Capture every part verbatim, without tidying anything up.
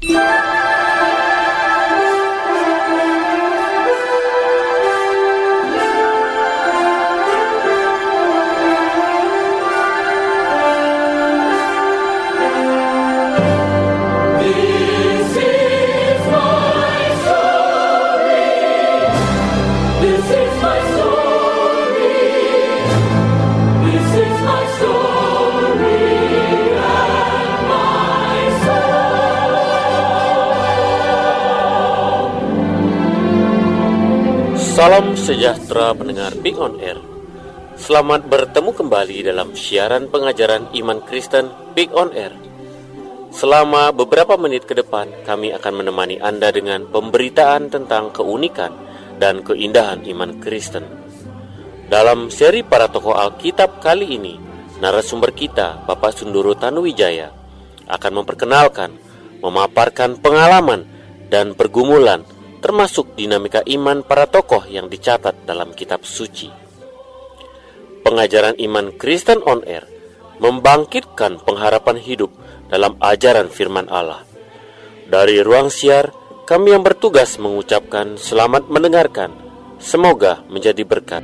Salam sejahtera pendengar Big On Air. Selamat bertemu kembali dalam siaran pengajaran iman Kristen Big On Air. Selama beberapa menit ke depan, kami akan menemani Anda dengan pemberitaan tentang keunikan dan keindahan iman Kristen. Dalam seri para tokoh Alkitab kali ini, narasumber kita, Bapak Sundoro Tanuwijaya, akan memperkenalkan, memaparkan pengalaman dan pergumulan termasuk dinamika iman para tokoh yang dicatat dalam kitab suci. Pengajaran iman Kristen On Air membangkitkan pengharapan hidup dalam ajaran firman Allah. Dari ruang siar, kami yang bertugas mengucapkan selamat mendengarkan. Semoga menjadi berkat.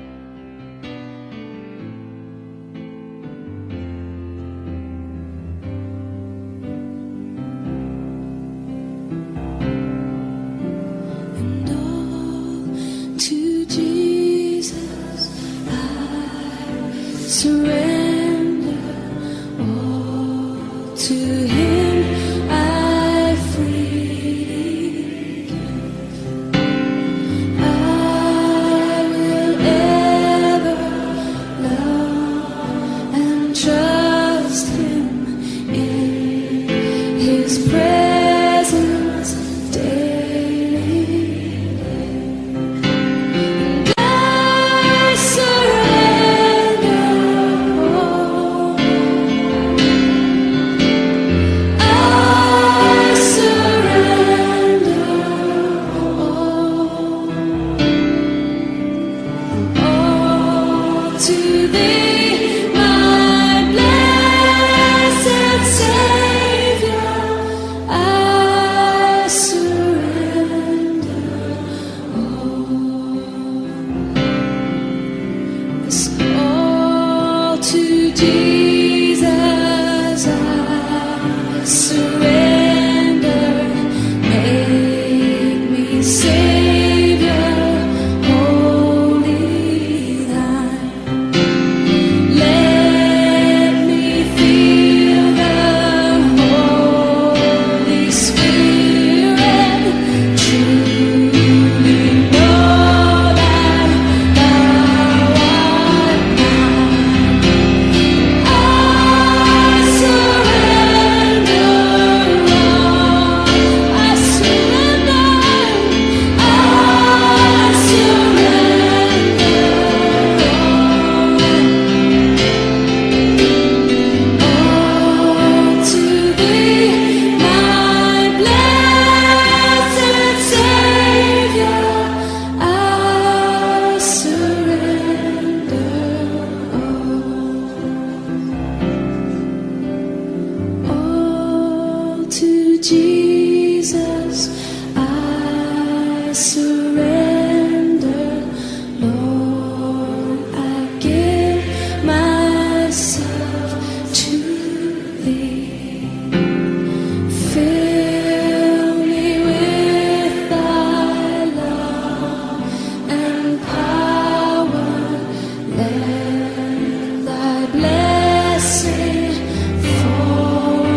Surrender all to Him, I freely give. I will ever love and trust Him in His presence daily. And I surrender.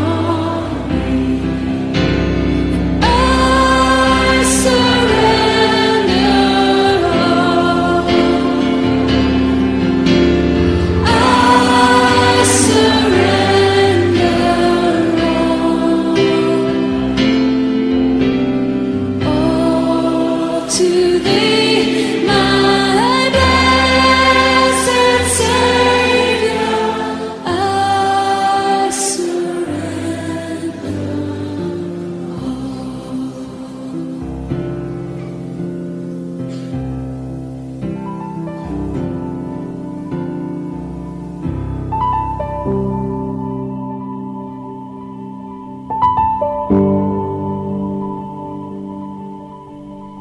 Surrender.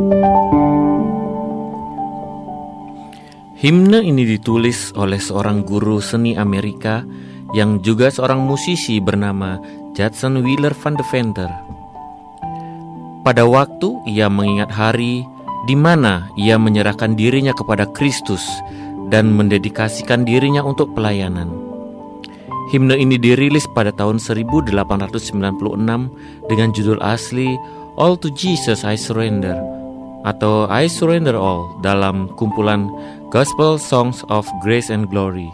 Himne ini ditulis oleh seorang guru seni Amerika yang juga seorang musisi bernama Judson Wheeler van de Venter. Pada waktu ia mengingat hari di mana ia menyerahkan dirinya kepada Kristus dan mendedikasikan dirinya untuk pelayanan. Himne ini dirilis pada tahun seribu delapan ratus sembilan puluh enam dengan judul asli All to Jesus I Surrender atau I Surrender All dalam kumpulan Gospel Songs of Grace and Glory.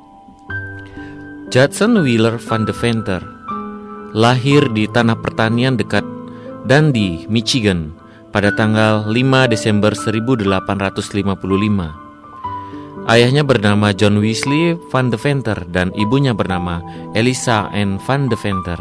Judson Wheeler van de Venter lahir di tanah pertanian dekat Dundee, Michigan pada tanggal lima Desember seribu delapan ratus lima puluh lima. Ayahnya bernama John Wesley van de Venter dan ibunya bernama Elisa Ann van de Venter.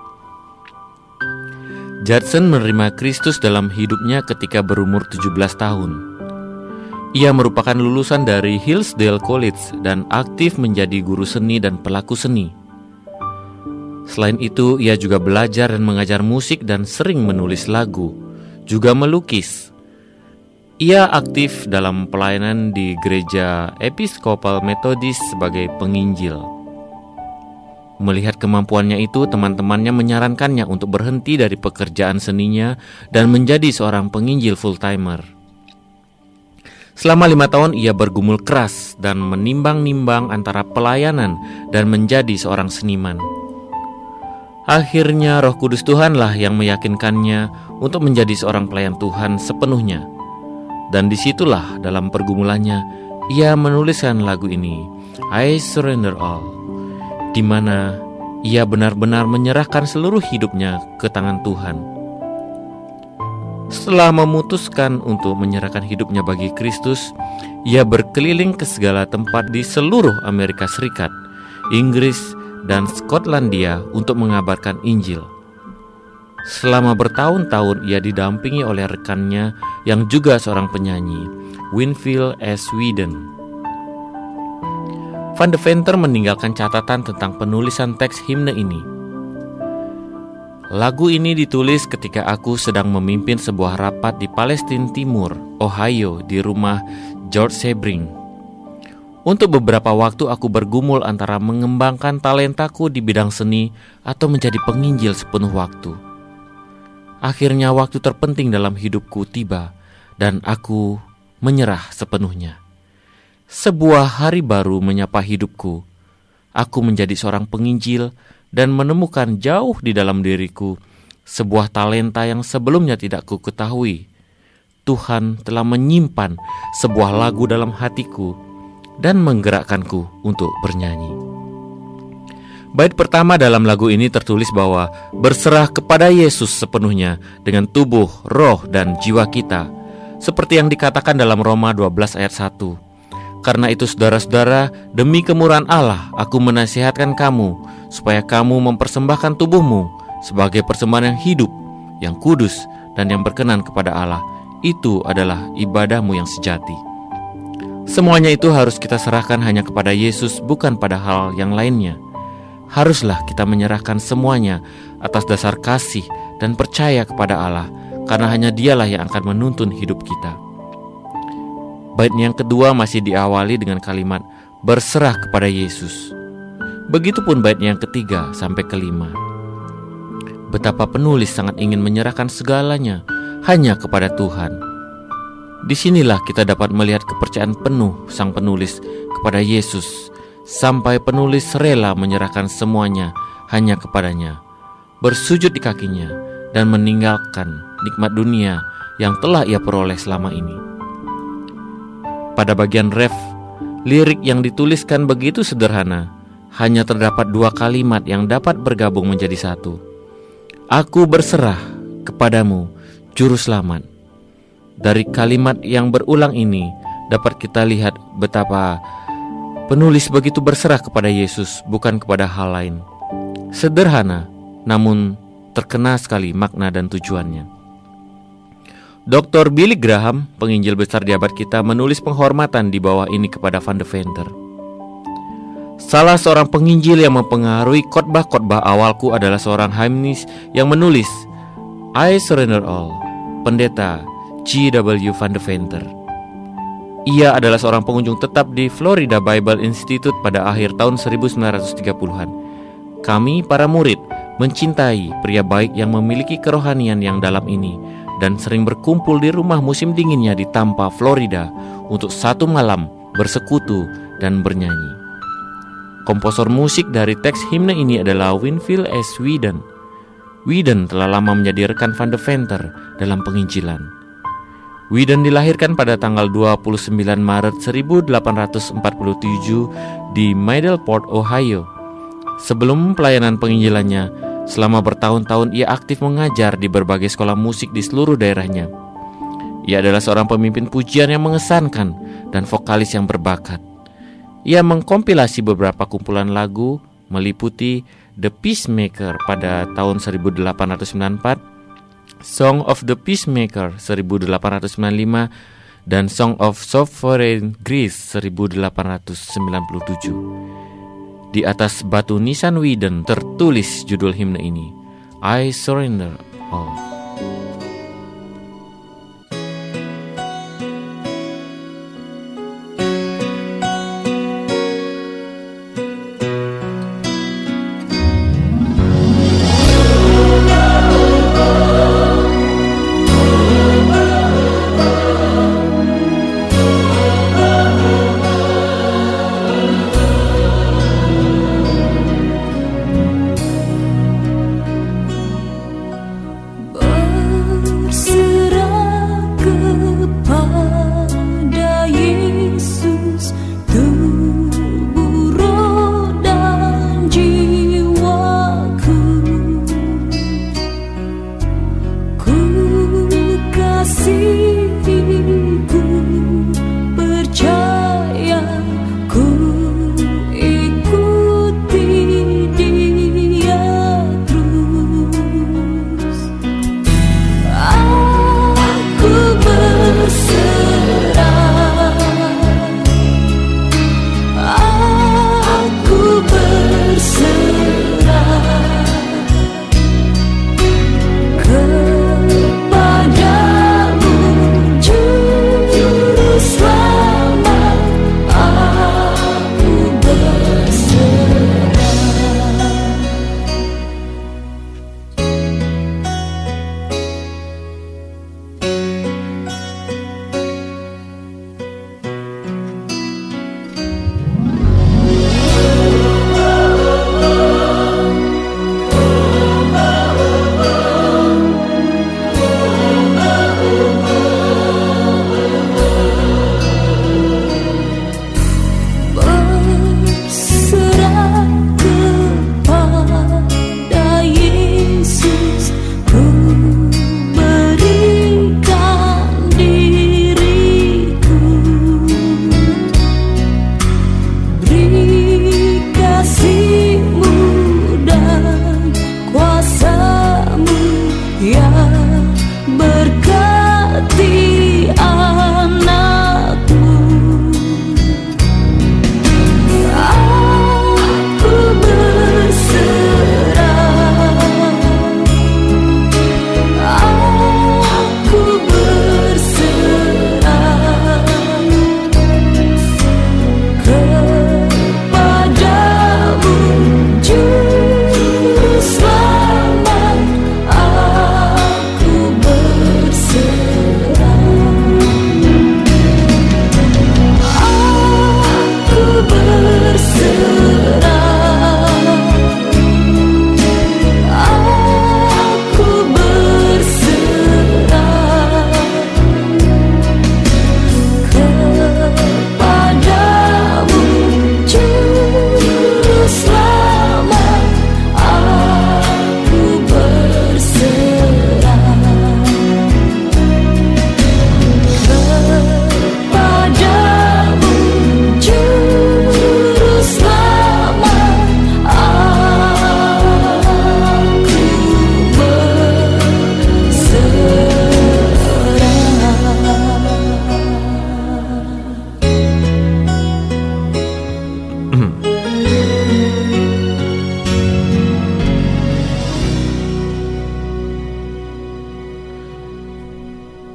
Judson menerima Kristus dalam hidupnya ketika berumur tujuh belas tahun. Ia merupakan lulusan dari Hillsdale College dan aktif menjadi guru seni dan pelaku seni. Selain itu, ia juga belajar dan mengajar musik dan sering menulis lagu, juga melukis. Ia aktif dalam pelayanan di gereja Episcopal Methodist sebagai penginjil. Melihat kemampuannya itu, teman-temannya menyarankannya untuk berhenti dari pekerjaan seninya dan menjadi seorang penginjil full-timer. Selama lima tahun ia bergumul keras dan menimbang-nimbang antara pelayanan dan menjadi seorang seniman. Akhirnya Roh Kudus Tuhanlah yang meyakinkannya untuk menjadi seorang pelayan Tuhan sepenuhnya. Dan disitulah dalam pergumulannya ia menuliskan lagu ini, I Surrender All, di mana ia benar-benar menyerahkan seluruh hidupnya ke tangan Tuhan. Setelah memutuskan untuk menyerahkan hidupnya bagi Kristus, ia berkeliling ke segala tempat di seluruh Amerika Serikat, Inggris, dan Skotlandia untuk mengabarkan Injil. Selama bertahun-tahun ia didampingi oleh rekannya yang juga seorang penyanyi, Winfield S. Whedon. Van de Venter meninggalkan catatan tentang penulisan teks himne ini. Lagu ini ditulis ketika aku sedang memimpin sebuah rapat di Palestina Timur, Ohio, di rumah George Sebring. Untuk beberapa waktu aku bergumul antara mengembangkan talentaku di bidang seni atau menjadi penginjil sepenuh waktu. Akhirnya waktu terpenting dalam hidupku tiba dan aku menyerah sepenuhnya. Sebuah hari baru menyapa hidupku. Aku menjadi seorang penginjil dan menemukan jauh di dalam diriku sebuah talenta yang sebelumnya tidak ku ketahui. Tuhan telah menyimpan sebuah lagu dalam hatiku dan menggerakkanku untuk bernyanyi. Bait pertama dalam lagu ini tertulis bahwa berserah kepada Yesus sepenuhnya dengan tubuh, roh, dan jiwa kita, seperti yang dikatakan dalam Roma dua belas ayat satu. Karena itu saudara-saudara, demi kemurahan Allah, aku menasihatkan kamu, supaya kamu mempersembahkan tubuhmu sebagai persembahan yang hidup, yang kudus, dan yang berkenan kepada Allah. Itu adalah ibadahmu yang sejati. Semuanya itu harus kita serahkan hanya kepada Yesus, bukan pada hal yang lainnya. Haruslah kita menyerahkan semuanya atas dasar kasih dan percaya kepada Allah, karena hanya Dialah yang akan menuntun hidup kita. Bait yang kedua masih diawali dengan kalimat berserah kepada Yesus. Begitupun bait yang ketiga sampai kelima. Betapa penulis sangat ingin menyerahkan segalanya hanya kepada Tuhan. Disinilah kita dapat melihat kepercayaan penuh sang penulis kepada Yesus, sampai penulis rela menyerahkan semuanya hanya kepadanya, bersujud di kakinya, dan meninggalkan nikmat dunia yang telah ia peroleh selama ini. Pada bagian ref, lirik yang dituliskan begitu sederhana, hanya terdapat dua kalimat yang dapat bergabung menjadi satu. Aku berserah kepadamu, Juru Selamat. Dari kalimat yang berulang ini dapat kita lihat betapa penulis begitu berserah kepada Yesus, bukan kepada hal lain. Sederhana, namun terkena sekali makna dan tujuannya. doktor Billy Graham, penginjil besar di abad kita, menulis penghormatan di bawah ini kepada Van de Venter. Salah seorang penginjil yang mempengaruhi khotbah-khotbah awalku adalah seorang hymnis yang menulis I Surrender All, pendeta G W Van de Venter. Ia adalah seorang pengunjung tetap di Florida Bible Institute pada akhir tahun seribu sembilan ratus tiga puluhan. Kami, para murid, mencintai pria baik yang memiliki kerohanian yang dalam ini dan sering berkumpul di rumah musim dinginnya di Tampa, Florida untuk satu malam bersekutu dan bernyanyi. Komposer musik dari teks himne ini adalah Winfield S. Whedon. Whedon telah lama menjadi rekan Van de Venter dalam penginjilan. Whedon dilahirkan pada tanggal dua puluh sembilan Maret seribu delapan ratus empat puluh tujuh di Middleport, Ohio. Sebelum pelayanan penginjilannya, selama bertahun-tahun ia aktif mengajar di berbagai sekolah musik di seluruh daerahnya. Ia adalah seorang pemimpin pujian yang mengesankan dan vokalis yang berbakat. Ia mengkompilasi beberapa kumpulan lagu meliputi The Peacemaker pada tahun seribu delapan ratus sembilan puluh empat, Song of the Peacemaker seribu delapan ratus sembilan puluh lima, dan Song of Sovereign Grace seribu delapan ratus sembilan puluh tujuh. Di atas batu nisan Whedon tertulis judul himne ini, I Surrender All.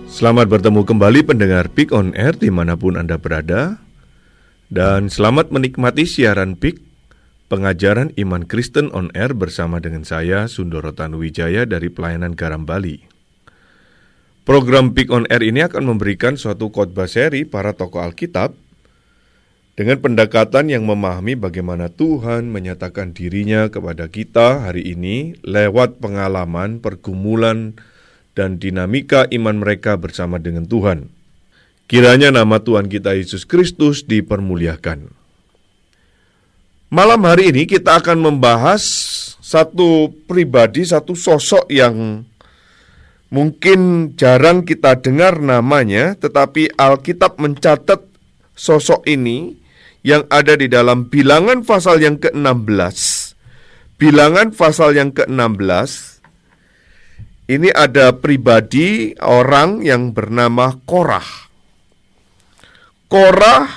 Selamat bertemu kembali pendengar P I K on Air dimanapun Anda berada. Dan selamat menikmati siaran P I K, pengajaran iman Kristen on Air bersama dengan saya, Sundoro Tanuwijaya dari Pelayanan Garam Bali. Program P I K on Air ini akan memberikan suatu khotbah seri para tokoh Alkitab dengan pendekatan yang memahami bagaimana Tuhan menyatakan dirinya kepada kita hari ini lewat pengalaman, pergumulan, dan dinamika iman mereka bersama dengan Tuhan. Kiranya nama Tuhan kita Yesus Kristus dipermuliakan. Malam hari ini kita akan membahas satu pribadi, satu sosok yang mungkin jarang kita dengar namanya, tetapi Alkitab mencatat sosok ini yang ada di dalam Bilangan pasal yang ke enam belas. Bilangan pasal yang ke enam belas. Ini ada pribadi orang yang bernama Korah. Korah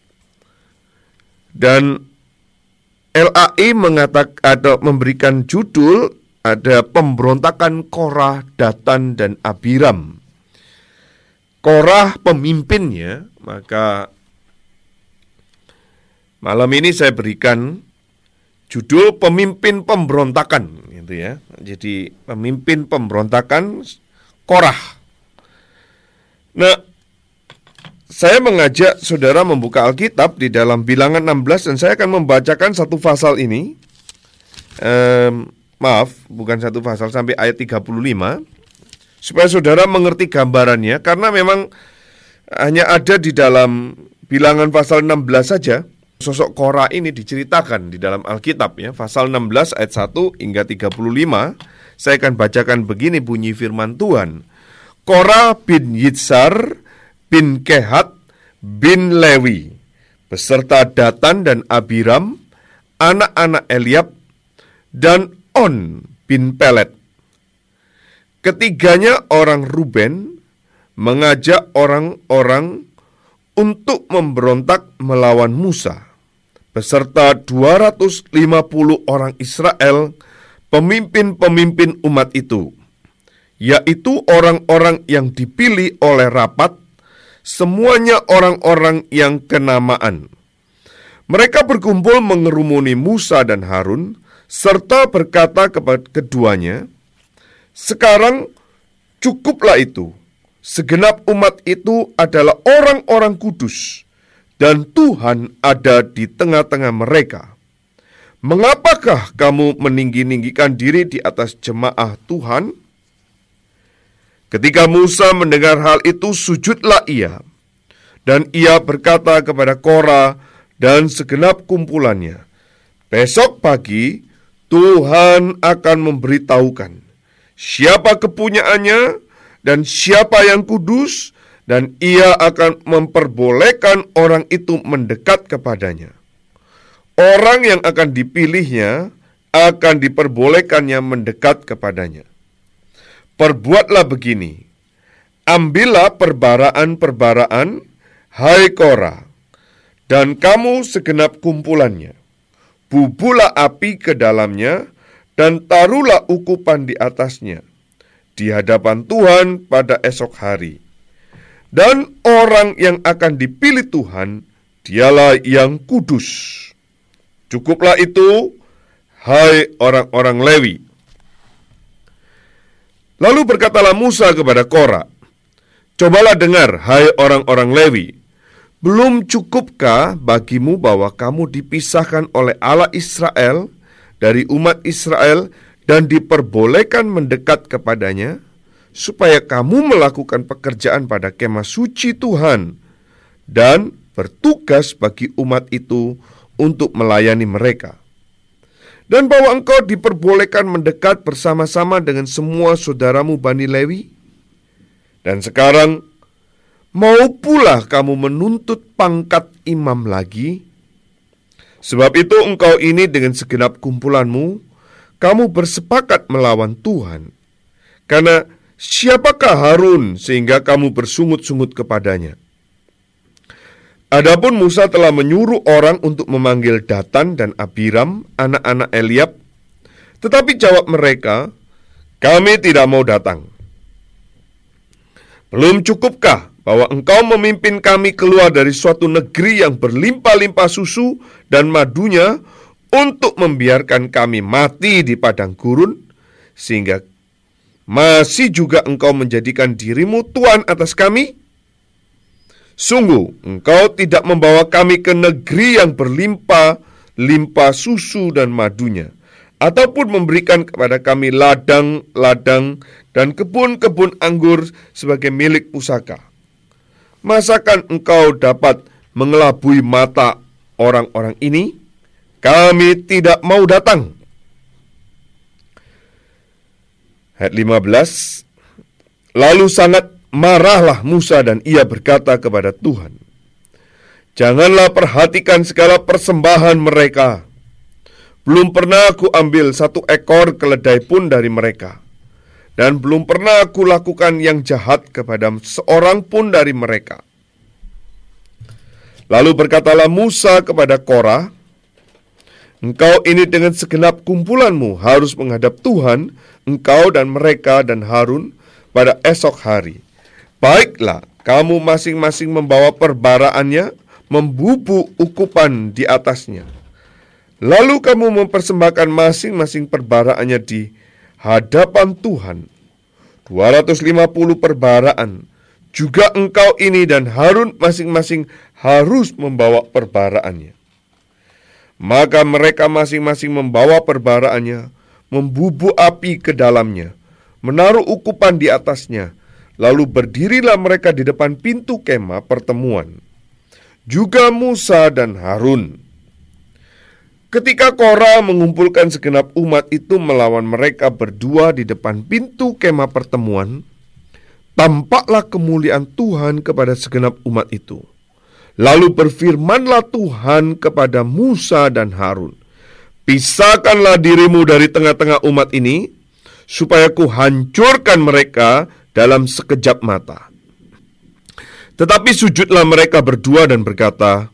dan L A I mengatakan atau memberikan judul ada pemberontakan Korah, Datan dan Abiram. Korah pemimpinnya, maka malam ini saya berikan judul pemimpin pemberontakan, gitu ya. Jadi pemimpin pemberontakan Korah. Nah, saya mengajak saudara membuka Alkitab di dalam Bilangan enam belas dan saya akan membacakan satu pasal ini. Ehm, maaf, bukan satu pasal, sampai ayat tiga puluh lima supaya saudara mengerti gambarannya, karena memang hanya ada di dalam Bilangan pasal enam belas saja. Sosok Korah ini diceritakan di dalam Alkitab ya, pasal enam belas ayat satu hingga tiga puluh lima. Saya akan bacakan begini bunyi firman Tuhan. Korah bin Yitzhar bin Kehat bin Lewi beserta Datan dan Abiram, anak-anak Eliab, dan On bin Pelet. Ketiganya orang Ruben mengajak orang-orang untuk memberontak melawan Musa, beserta dua ratus lima puluh orang Israel, pemimpin-pemimpin umat itu, yaitu orang-orang yang dipilih oleh rapat, semuanya orang-orang yang kenamaan. Mereka berkumpul mengerumuni Musa dan Harun, serta berkata kepada keduanya, "Sekarang cukuplah itu. Segenap umat itu adalah orang-orang kudus, dan Tuhan ada di tengah-tengah mereka. Mengapakah kamu meninggi-ninggikan diri di atas jemaah Tuhan?" Ketika Musa mendengar hal itu, sujudlah ia, dan ia berkata kepada Korah dan segenap kumpulannya, "Besok pagi Tuhan akan memberitahukan siapa kepunyaannya dan siapa yang kudus, dan ia akan memperbolehkan orang itu mendekat kepadanya. Orang yang akan dipilihnya akan diperbolehkannya mendekat kepadanya. Perbuatlah begini, ambillah perbaraan-perbaraan, hai Korah, dan kamu segenap kumpulannya. Bubulah api ke dalamnya, dan taruhlah ukupan di atasnya di hadapan Tuhan pada esok hari. Dan orang yang akan dipilih Tuhan, dialah yang kudus. Cukuplah itu, hai orang-orang Lewi." Lalu berkatalah Musa kepada Korah, "Cobalah dengar, hai orang-orang Lewi, belum cukupkah bagimu bahwa kamu dipisahkan oleh Allah Israel dari umat Israel dan diperbolehkan mendekat kepadanya, supaya kamu melakukan pekerjaan pada kemah suci Tuhan dan bertugas bagi umat itu untuk melayani mereka. Dan bahwa engkau diperbolehkan mendekat bersama-sama dengan semua saudaramu Bani Lewi. Dan sekarang, mau pula kamu menuntut pangkat imam lagi? Sebab itu engkau ini dengan segenap kumpulanmu, kamu bersepakat melawan Tuhan. Karena siapakah Harun sehingga kamu bersungut-sungut kepadanya? Adapun Musa telah menyuruh orang untuk memanggil Datan dan Abiram, anak-anak Eliab. Tetapi jawab mereka, kami tidak mau datang. Belum cukupkah bahwa engkau memimpin kami keluar dari suatu negeri yang berlimpah-limpah susu dan madunya untuk membiarkan kami mati di padang gurun, sehingga masih juga engkau menjadikan dirimu Tuhan atas kami? Sungguh, engkau tidak membawa kami ke negeri yang berlimpah-limpah susu dan madunya, ataupun memberikan kepada kami ladang-ladang dan kebun-kebun anggur sebagai milik pusaka. Masakan engkau dapat mengelabui mata orang-orang ini? Kami tidak mau datang. Ayat lima belas. Lalu sangat marahlah Musa dan ia berkata kepada Tuhan, janganlah perhatikan segala persembahan mereka. Belum pernah aku ambil satu ekor keledai pun dari mereka, dan belum pernah aku lakukan yang jahat kepada seorang pun dari mereka. Lalu berkatalah Musa kepada Korah, engkau ini dengan segenap kumpulanmu harus menghadap Tuhan, engkau dan mereka dan Harun pada esok hari. Baiklah, kamu masing-masing membawa perbaraannya, membubuk ukupan di atasnya. Lalu kamu mempersembahkan masing-masing perbaraannya di hadapan Tuhan, dua ratus lima puluh perbaraan. Juga engkau ini dan Harun masing-masing harus membawa perbaraannya. Maka mereka masing-masing membawa perbaraannya, membubuk api ke dalamnya, menaruh ukupan di atasnya. Lalu berdirilah mereka di depan pintu kemah pertemuan, juga Musa dan Harun. Ketika Korah mengumpulkan segenap umat itu melawan mereka berdua di depan pintu kemah pertemuan, tampaklah kemuliaan Tuhan kepada segenap umat itu. Lalu berfirmanlah Tuhan kepada Musa dan Harun, pisahkanlah dirimu dari tengah-tengah umat ini, supaya ku hancurkan mereka dalam sekejap mata. Tetapi sujudlah mereka berdua dan berkata,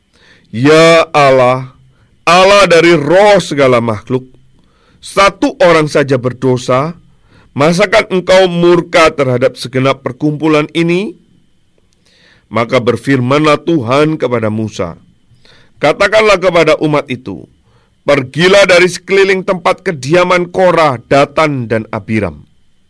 ya Allah, Allah dari roh segala makhluk, satu orang saja berdosa, masakan engkau murka terhadap segenap perkumpulan ini? Maka berfirmanlah Tuhan kepada Musa, katakanlah kepada umat itu, pergilah dari sekeliling tempat kediaman Korah, Datan, dan Abiram.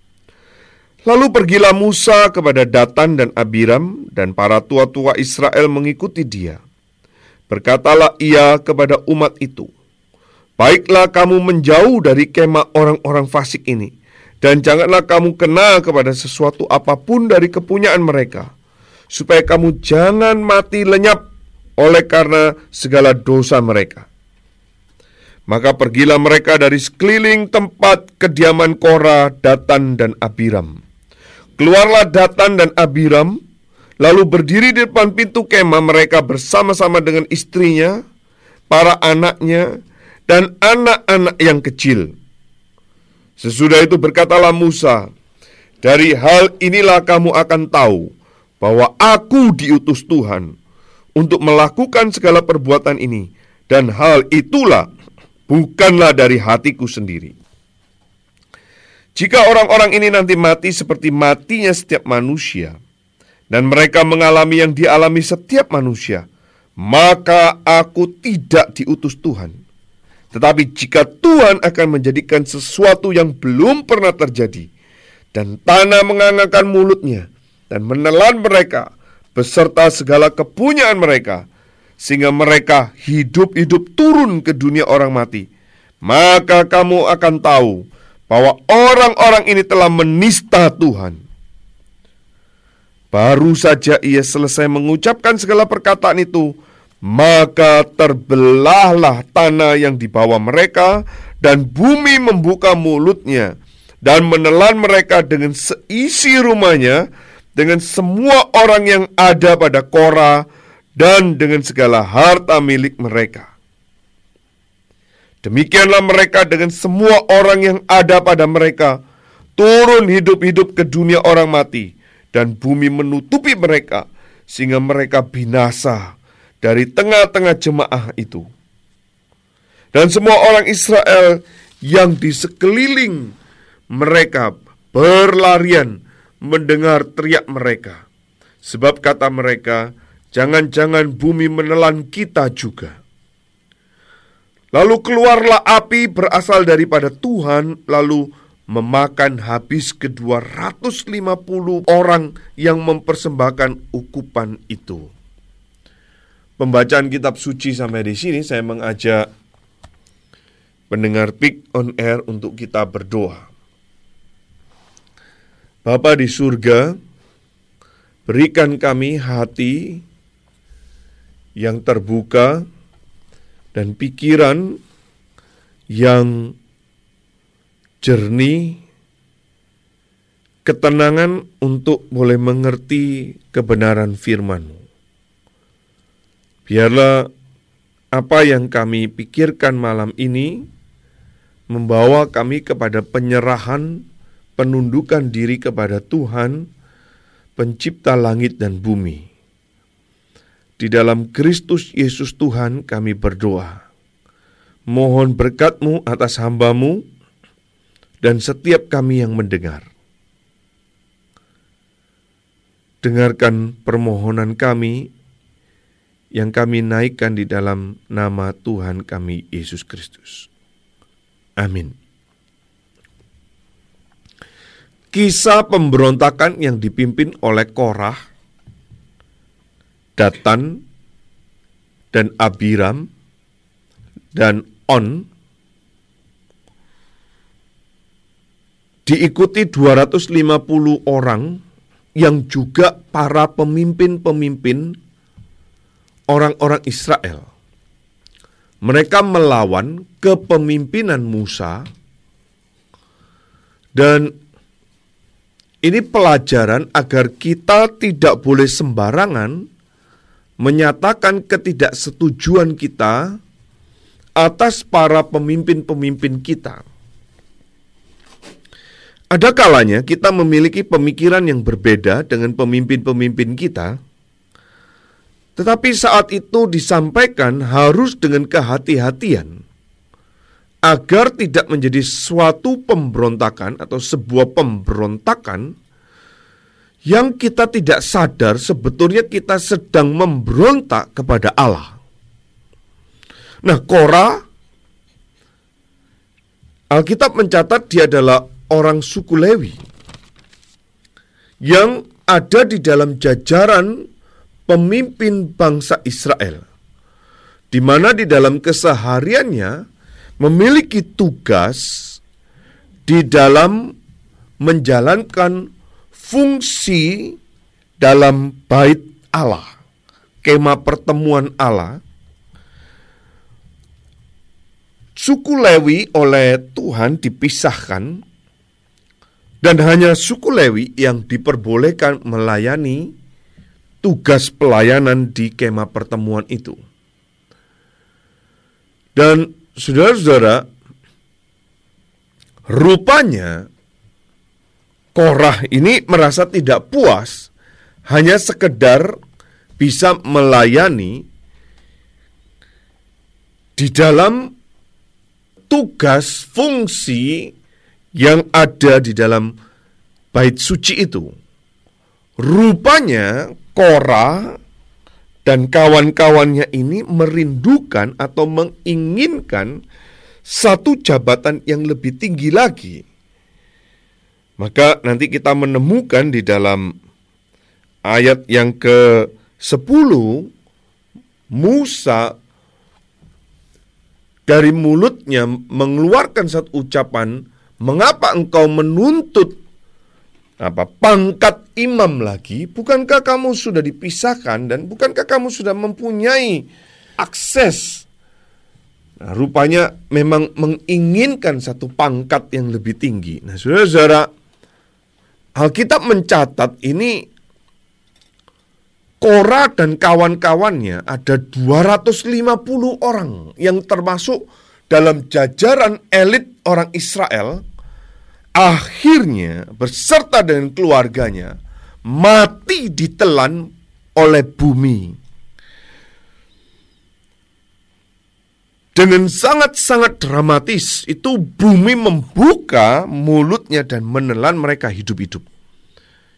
Lalu pergilah Musa kepada Datan dan Abiram, dan para tua-tua Israel mengikuti dia. Berkatalah ia kepada umat itu, baiklah kamu menjauh dari kemah orang-orang fasik ini, dan janganlah kamu kena kepada sesuatu apapun dari kepunyaan mereka, supaya kamu jangan mati lenyap oleh karena segala dosa mereka. Maka pergilah mereka dari sekeliling tempat kediaman Korah, Datan, dan Abiram. Keluarlah Datan dan Abiram, lalu berdiri di depan pintu kemah mereka bersama-sama dengan istrinya, para anaknya, dan anak-anak yang kecil. Sesudah itu berkatalah Musa, dari hal inilah kamu akan tahu bahwa aku diutus Tuhan untuk melakukan segala perbuatan ini, dan hal itulah bukanlah dari hatiku sendiri. Jika orang-orang ini nanti mati seperti matinya setiap manusia, dan mereka mengalami yang dialami setiap manusia, maka aku tidak diutus Tuhan. Tetapi jika Tuhan akan menjadikan sesuatu yang belum pernah terjadi, dan tanah mengangangkan mulutnya, dan menelan mereka, beserta segala kepunyaan mereka, sehingga mereka hidup-hidup turun ke dunia orang mati, maka kamu akan tahu bahwa orang-orang ini telah menista Tuhan. Baru saja ia selesai mengucapkan segala perkataan itu, maka terbelahlah tanah yang di bawah mereka, dan bumi membuka mulutnya, dan menelan mereka dengan seisi rumahnya, dengan semua orang yang ada pada Korah, dan dengan segala harta milik mereka. Demikianlah mereka dengan semua orang yang ada pada mereka, turun hidup-hidup ke dunia orang mati, dan bumi menutupi mereka, sehingga mereka binasa dari tengah-tengah jemaah itu. Dan semua orang Israel yang di sekeliling mereka berlarian mendengar teriak mereka. Sebab kata mereka, jangan-jangan bumi menelan kita juga. Lalu keluarlah api berasal daripada Tuhan, lalu memakan habis kedua ratus lima puluh orang yang mempersembahkan ukupan itu. Pembacaan kitab suci sampai di sini saya mengajak pendengar Pick on Air untuk kita berdoa. Bapa di surga, berikan kami hati yang terbuka dan pikiran yang jernih, ketenangan untuk boleh mengerti kebenaran firman-Mu. Biarlah apa yang kami pikirkan malam ini membawa kami kepada penyerahan, penundukan diri kepada Tuhan, pencipta langit dan bumi. Di dalam Kristus Yesus Tuhan kami berdoa. Mohon berkat-Mu atas hamba-Mu dan setiap kami yang mendengar. Dengarkan permohonan kami yang kami naikkan di dalam nama Tuhan kami Yesus Kristus. Amin. Kisah pemberontakan yang dipimpin oleh Korah, Datan, dan Abiram, dan On, diikuti dua ratus lima puluh orang yang juga para pemimpin-pemimpin orang-orang Israel. Mereka melawan kepemimpinan Musa, dan ini pelajaran agar kita tidak boleh sembarangan menyatakan ketidaksetujuan kita atas para pemimpin-pemimpin kita. Ada kalanya kita memiliki pemikiran yang berbeda dengan pemimpin-pemimpin kita, tetapi saat itu disampaikan harus dengan kehati-hatian agar tidak menjadi suatu pemberontakan atau sebuah pemberontakan yang kita tidak sadar sebetulnya kita sedang memberontak kepada Allah. Nah, Korah, Alkitab mencatat dia adalah orang suku Lewi yang ada di dalam jajaran pemimpin bangsa Israel, di mana di dalam kesehariannya memiliki tugas di dalam menjalankan fungsi dalam bait Allah, kemah pertemuan Allah. Suku Lewi oleh Tuhan dipisahkan, dan hanya suku Lewi yang diperbolehkan melayani tugas pelayanan di kemah pertemuan itu. Dan saudara-saudara, rupanya Korah ini merasa tidak puas hanya sekedar bisa melayani di dalam tugas fungsi yang ada di dalam bait suci itu. Rupanya Korah dan kawan-kawannya ini merindukan atau menginginkan satu jabatan yang lebih tinggi lagi. Maka nanti kita menemukan di dalam ayat yang ke sepuluh, Musa dari mulutnya mengeluarkan satu ucapan, mengapa engkau menuntut apa pangkat imam lagi? Bukankah kamu sudah dipisahkan dan bukankah kamu sudah mempunyai akses? Nah, rupanya memang menginginkan satu pangkat yang lebih tinggi. Nah, saudara-saudara, Alkitab mencatat ini Korah dan kawan-kawannya ada dua ratus lima puluh orang yang termasuk dalam jajaran elit orang Israel, akhirnya beserta dengan keluarganya mati ditelan oleh bumi. Dengan sangat-sangat dramatis itu bumi membuka mulutnya dan menelan mereka hidup-hidup.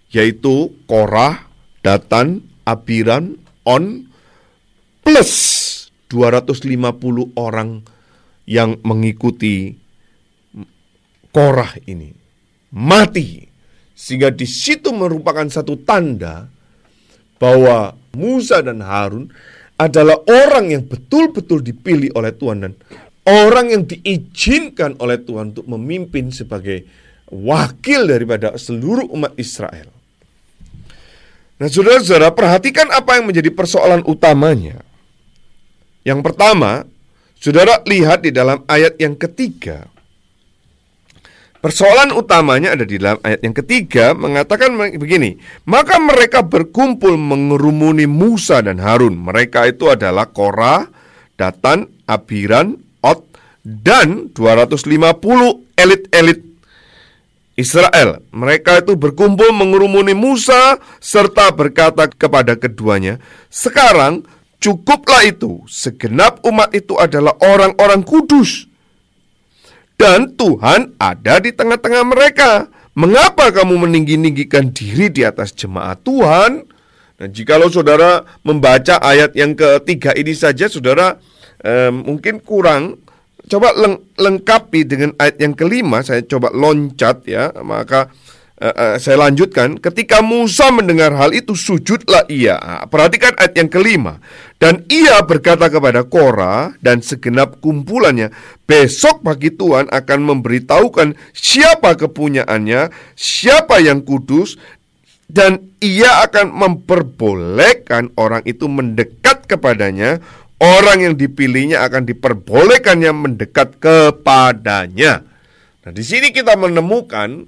yaitu Korah, Datan, Abiram, On, plus dua ratus lima puluh orang yang mengikuti Korah ini mati, sehingga di situ merupakan satu tanda bahwa Musa dan Harun adalah orang yang betul-betul dipilih oleh Tuhan dan orang yang diizinkan oleh Tuhan untuk memimpin sebagai wakil daripada seluruh umat Israel. Nah, saudara-saudara, perhatikan apa yang menjadi persoalan utamanya. Yang pertama, saudara lihat di dalam ayat yang ketiga. Persoalan utamanya ada di dalam ayat yang ketiga, mengatakan begini, maka mereka berkumpul mengerumuni Musa dan Harun. Mereka itu adalah Korah, Datan, Abiram, Ot, dan dua ratus lima puluh elit-elit Israel. Mereka itu berkumpul mengerumuni Musa serta berkata kepada keduanya, sekarang cukuplah itu, segenap umat itu adalah orang-orang kudus. Dan Tuhan ada di tengah-tengah mereka. Mengapa kamu meninggi-ninggikan diri di atas jemaat Tuhan? Nah, jikalau saudara membaca ayat yang ketiga ini saja, saudara eh, mungkin kurang. Coba leng- lengkapi dengan ayat yang kelima. Saya coba loncat ya. Maka eh, eh, saya lanjutkan. Ketika Musa mendengar hal itu, sujudlah ia. Nah, perhatikan ayat yang kelima. Dan ia berkata kepada Korah dan segenap kumpulannya, besok pagi Tuhan akan memberitahukan siapa kepunyaannya, siapa yang kudus, dan ia akan memperbolehkan orang itu mendekat kepadanya. Orang yang dipilihnya akan diperbolehkannya mendekat kepadanya. Nah, di sini kita menemukan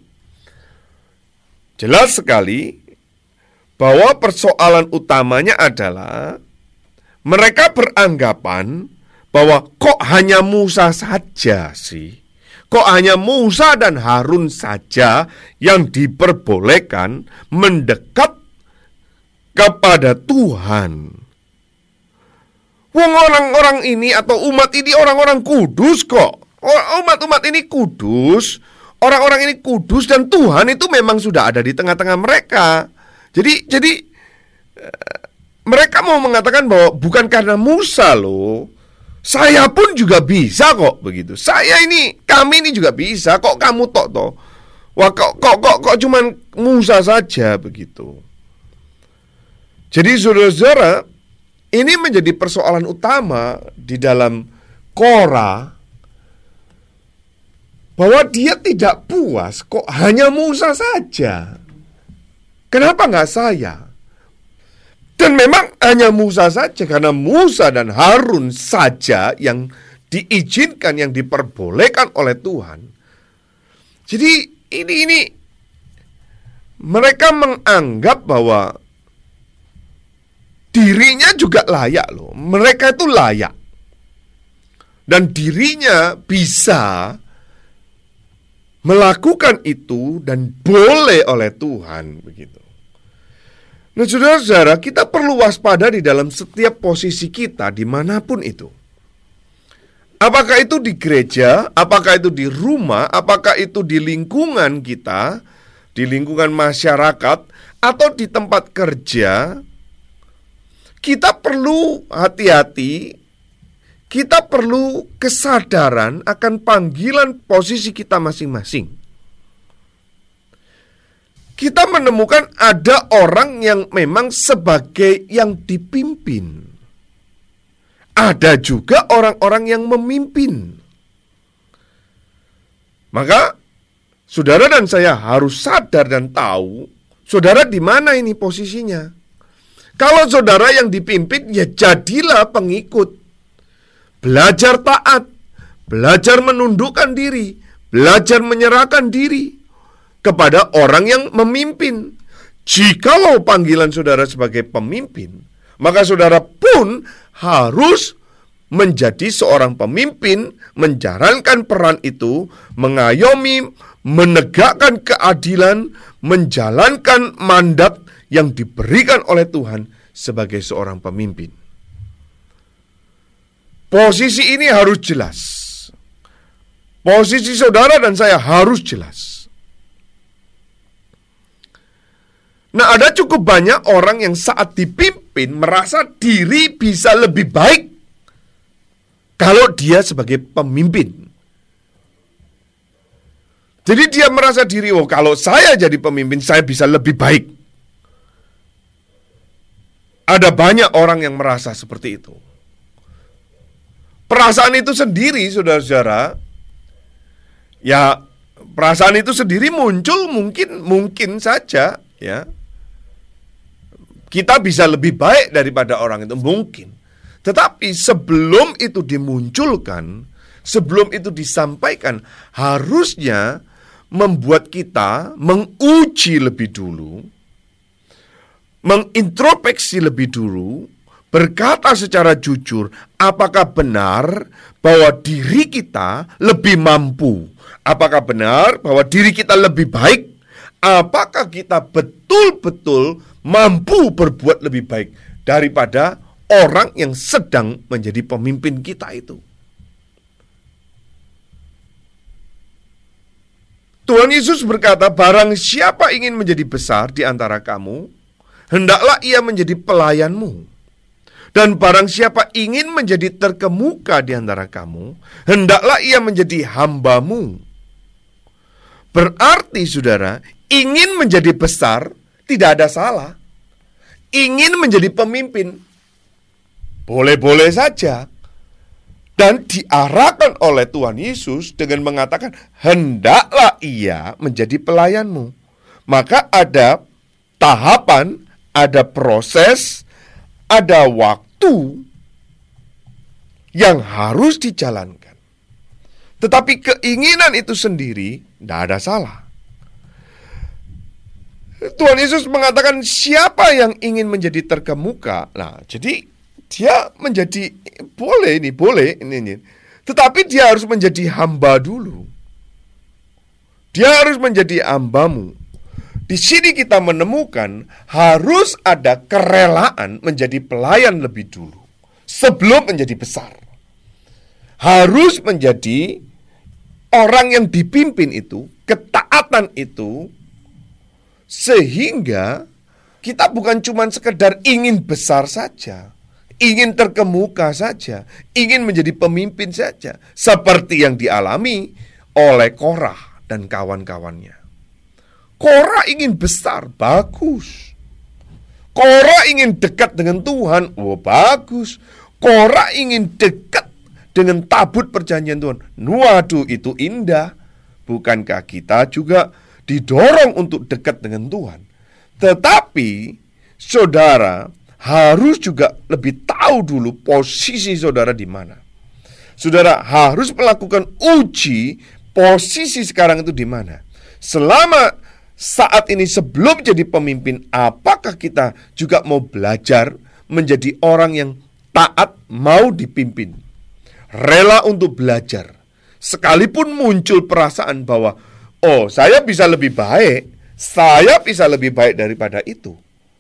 jelas sekali bahwa persoalan utamanya adalah mereka beranggapan bahwa kok hanya Musa saja sih? Kok hanya Musa dan Harun saja yang diperbolehkan mendekat kepada Tuhan? Wong orang-orang ini atau umat ini orang-orang kudus kok. Umat-umat ini kudus, orang-orang ini kudus dan Tuhan itu memang sudah ada di tengah-tengah mereka. Jadi jadi mereka mau mengatakan bahwa bukan karena Musa loh, saya pun juga bisa kok begitu. Saya ini, kami ini juga bisa kok, kamu tok toh. Wah kok kok kok kok cuman Musa saja begitu. Jadi saudara-saudara, ini menjadi persoalan utama di dalam Korah, bahwa dia tidak puas kok hanya Musa saja. Kenapa nggak saya? Dan memang hanya Musa saja, karena Musa dan Harun saja yang diizinkan, yang diperbolehkan oleh Tuhan. Jadi ini ini mereka menganggap bahwa dirinya juga layak loh. Mereka itu layak. Dan dirinya bisa melakukan itu dan boleh oleh Tuhan begitu. Nah, saudara-saudara, kita perlu waspada di dalam setiap posisi kita dimanapun itu. Apakah itu di gereja, apakah itu di rumah, apakah itu di lingkungan kita, di lingkungan masyarakat, atau di tempat kerja, kita perlu hati-hati, kita perlu kesadaran akan panggilan posisi kita masing-masing. Kita menemukan ada orang yang memang sebagai yang dipimpin. Ada juga orang-orang yang memimpin. Maka saudara dan saya harus sadar dan tahu, saudara di mana ini posisinya. Kalau saudara yang dipimpin, ya jadilah pengikut. Belajar taat, belajar menundukkan diri, belajar menyerahkan diri kepada orang yang memimpin. Jikalau panggilan saudara sebagai pemimpin, maka saudara pun harus menjadi seorang pemimpin, menjalankan peran itu, mengayomi, menegakkan keadilan, menjalankan mandat yang diberikan oleh Tuhan sebagai seorang pemimpin. Posisi ini harus jelas. Posisi saudara dan saya harus jelas. Nah, ada cukup banyak orang yang saat dipimpin merasa diri bisa lebih baik kalau dia sebagai pemimpin. Jadi dia merasa diri, oh kalau saya jadi pemimpin, saya bisa lebih baik. Ada banyak orang yang merasa seperti itu. Perasaan itu sendiri, saudara-saudara, ya perasaan itu sendiri muncul mungkin mungkin saja, ya. Kita bisa lebih baik daripada orang itu, mungkin. Tetapi sebelum itu dimunculkan, sebelum itu disampaikan, harusnya membuat kita menguji lebih dulu, mengintrospeksi lebih dulu, berkata secara jujur, apakah benar bahwa diri kita lebih mampu? Apakah benar bahwa diri kita lebih baik? Apakah kita betul-betul mampu berbuat lebih baik daripada orang yang sedang menjadi pemimpin kita itu? Tuhan Yesus berkata, barang siapa ingin menjadi besar di antara kamu, hendaklah ia menjadi pelayanmu. Dan barang siapa ingin menjadi terkemuka di antara kamu, hendaklah ia menjadi hambamu. Berarti, saudara, ingin menjadi besar tidak ada salah. Ingin menjadi pemimpin boleh-boleh saja. Dan diarahkan oleh Tuhan Yesus dengan mengatakan, hendaklah ia menjadi pelayanmu. Maka ada tahapan, ada proses, ada waktu yang harus dijalankan. Tetapi keinginan itu sendiri tidak ada salah. Tuhan Yesus mengatakan siapa yang ingin menjadi terkemuka. Nah, jadi dia menjadi boleh ini, boleh ini, ini. Tetapi dia harus menjadi hamba dulu. Dia harus menjadi hambamu. Di sini kita menemukan harus ada kerelaan menjadi pelayan lebih dulu sebelum menjadi besar. Harus menjadi orang yang dipimpin itu, ketaatan itu, sehingga kita bukan cuma sekedar ingin besar saja, ingin terkemuka saja, ingin menjadi pemimpin saja, seperti yang dialami oleh Korah dan kawan-kawannya. Korah ingin besar, bagus. Korah ingin dekat dengan Tuhan, oh bagus. Korah ingin dekat dengan tabut perjanjian Tuhan, waduh itu indah. Bukankah kita juga didorong untuk dekat dengan Tuhan? Tetapi saudara harus juga lebih tahu dulu posisi saudara di mana. Saudara harus melakukan uji posisi sekarang itu di mana. Selama saat ini sebelum jadi pemimpin, apakah kita juga mau belajar menjadi orang yang taat, mau dipimpin, rela untuk belajar, sekalipun muncul perasaan bahwa oh, saya bisa lebih baik, saya bisa lebih baik daripada itu.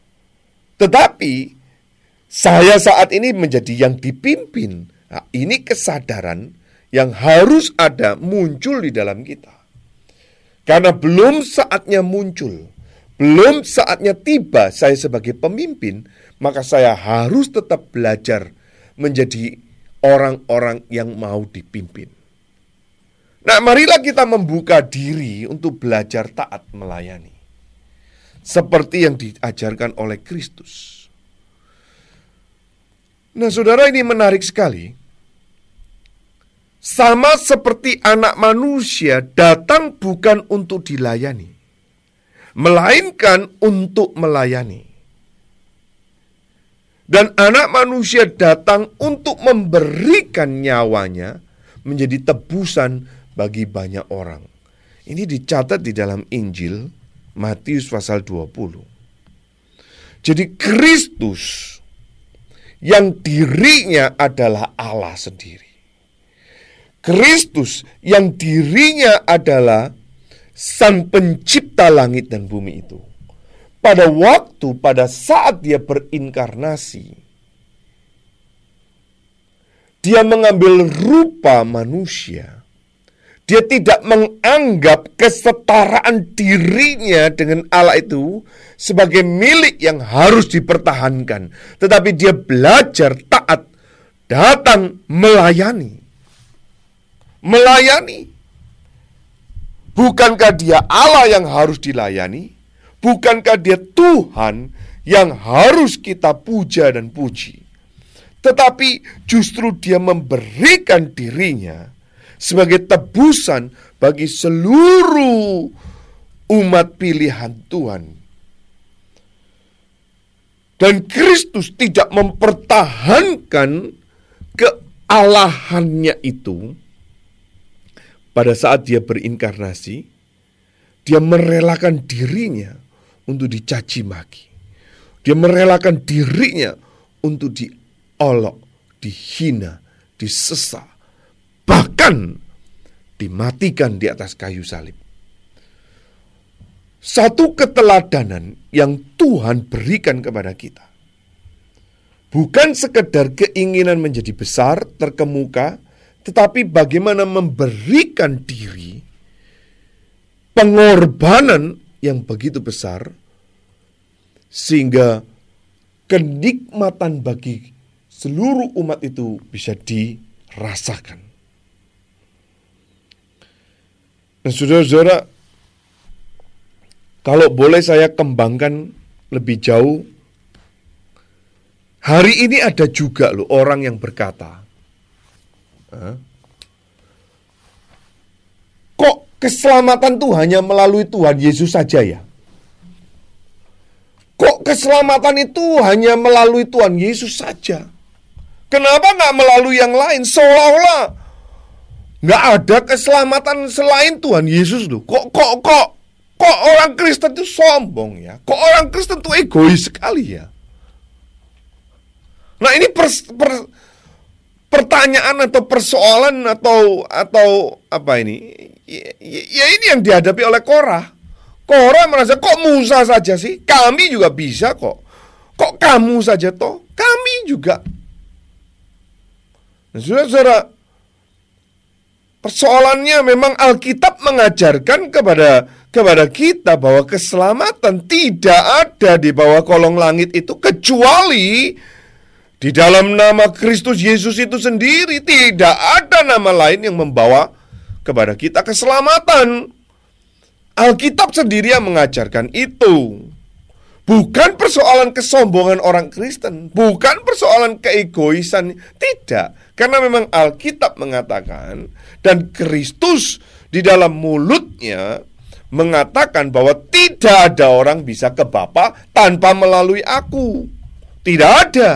Tetapi saya saat ini menjadi yang dipimpin. Nah, ini kesadaran yang harus ada muncul di dalam kita. Karena belum saatnya muncul, belum saatnya tiba saya sebagai pemimpin, maka saya harus tetap belajar menjadi orang-orang yang mau dipimpin. Nah, marilah kita membuka diri untuk belajar taat melayani. Seperti yang diajarkan oleh Kristus. Nah, saudara, ini menarik sekali. Sama seperti anak manusia datang bukan untuk dilayani, melainkan untuk melayani. Dan anak manusia datang untuk memberikan nyawanya menjadi tebusan bagi banyak orang. Ini dicatat di dalam Injil Matius pasal dua puluh. Jadi Kristus yang dirinya adalah Allah sendiri. Kristus yang dirinya adalah Sang Pencipta langit dan bumi itu. Pada waktu, pada saat dia berinkarnasi, dia mengambil rupa manusia. dia tidak menganggap kesetaraan dirinya dengan Allah itu sebagai milik yang harus dipertahankan, tetapi dia belajar taat, datang melayani. Melayani. Bukankah dia Allah yang harus dilayani? Bukankah dia Tuhan yang harus kita puja dan puji? Tetapi justru dia memberikan dirinya sebagai tebusan bagi seluruh umat pilihan Tuhan. Dan Kristus tidak mempertahankan kealahannya itu. Pada saat dia berinkarnasi, dia merelakan dirinya untuk dicaci maki. Dia merelakan dirinya untuk diolok, dihina, disesa, bahkan dimatikan di atas kayu salib. Satu keteladanan yang Tuhan berikan kepada kita. Bukan sekedar keinginan menjadi besar, terkemuka, tetapi bagaimana memberikan diri, pengorbanan yang begitu besar, sehingga kenikmatan bagi seluruh umat itu bisa dirasakan. Nah, saudara-saudara, kalau boleh saya kembangkan lebih jauh, hari ini ada juga loh orang yang berkata, kok keselamatan itu hanya melalui Tuhan Yesus saja ya? Kok keselamatan itu hanya melalui Tuhan Yesus saja? Kenapa nggak melalui yang lain? Seolah-olah nggak ada keselamatan selain Tuhan Yesus loh. Kok kok kok kok orang Kristen itu sombong ya? Kok orang Kristen itu egois sekali ya? Nah ini pers, per, pertanyaan atau persoalan atau atau apa ini? Ya, ya ini yang dihadapi oleh Korah. Korah merasa kok Musa saja sih? Kami juga bisa kok. Kok kamu saja toh? Kami juga. Nah, saudara-saudara, persoalannya memang Alkitab mengajarkan kepada kepada kita bahwa keselamatan tidak ada di bawah kolong langit itu kecuali di dalam nama Kristus Yesus itu sendiri. Tidak ada nama lain yang membawa kepada kita keselamatan. Alkitab sendiri yang mengajarkan itu. Bukan persoalan kesombongan orang Kristen, bukan persoalan keegoisan, tidak. Karena memang Alkitab mengatakan, dan Kristus di dalam mulutnya mengatakan bahwa tidak ada orang bisa ke Bapa tanpa melalui aku. Tidak ada.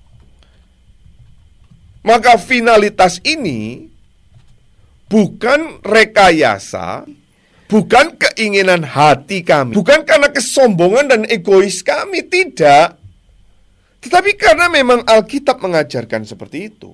Maka finalitas ini bukan rekayasa, bukan keinginan hati kami, bukan karena kesombongan dan egois kami, tidak. Tetapi karena memang Alkitab mengajarkan seperti itu.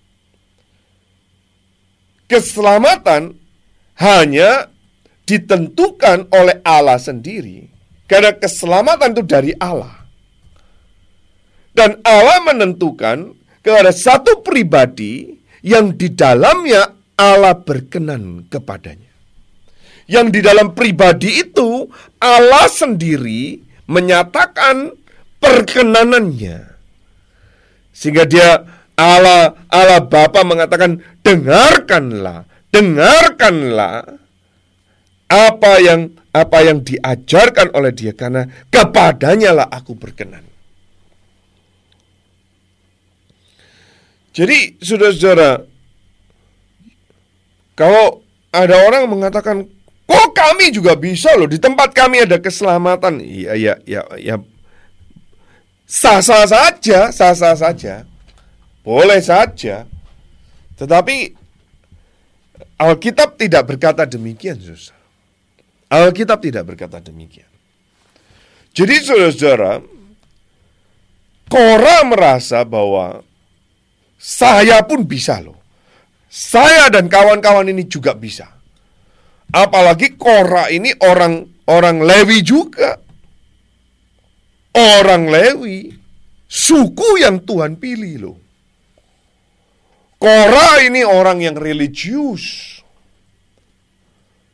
Keselamatan hanya ditentukan oleh Allah sendiri, karena keselamatan itu dari Allah. Dan Allah menentukan kepada satu pribadi yang di dalamnya Allah berkenan kepadanya. Yang di dalam pribadi itu Allah sendiri menyatakan perkenanannya. Sehingga dia Allah Allah Bapa mengatakan, dengarkanlah, dengarkanlah apa yang apa yang diajarkan oleh dia, karena kepadanya lah aku berkenan. Jadi saudara-saudara, kalau ada orang mengatakan, kok kami juga bisa loh, di tempat kami ada keselamatan. Iya, ya, ya, ya. Sah-sah saja, sah-sah saja. Boleh saja. Tetapi Alkitab tidak berkata demikian, saudara. Alkitab tidak berkata demikian. Jadi saudara-saudara, Korah merasa bahwa saya pun bisa loh. Saya dan kawan-kawan ini juga bisa. Apalagi Korah ini orang orang Lewi juga. Orang Lewi, suku yang Tuhan pilih loh. Korah ini orang yang religius.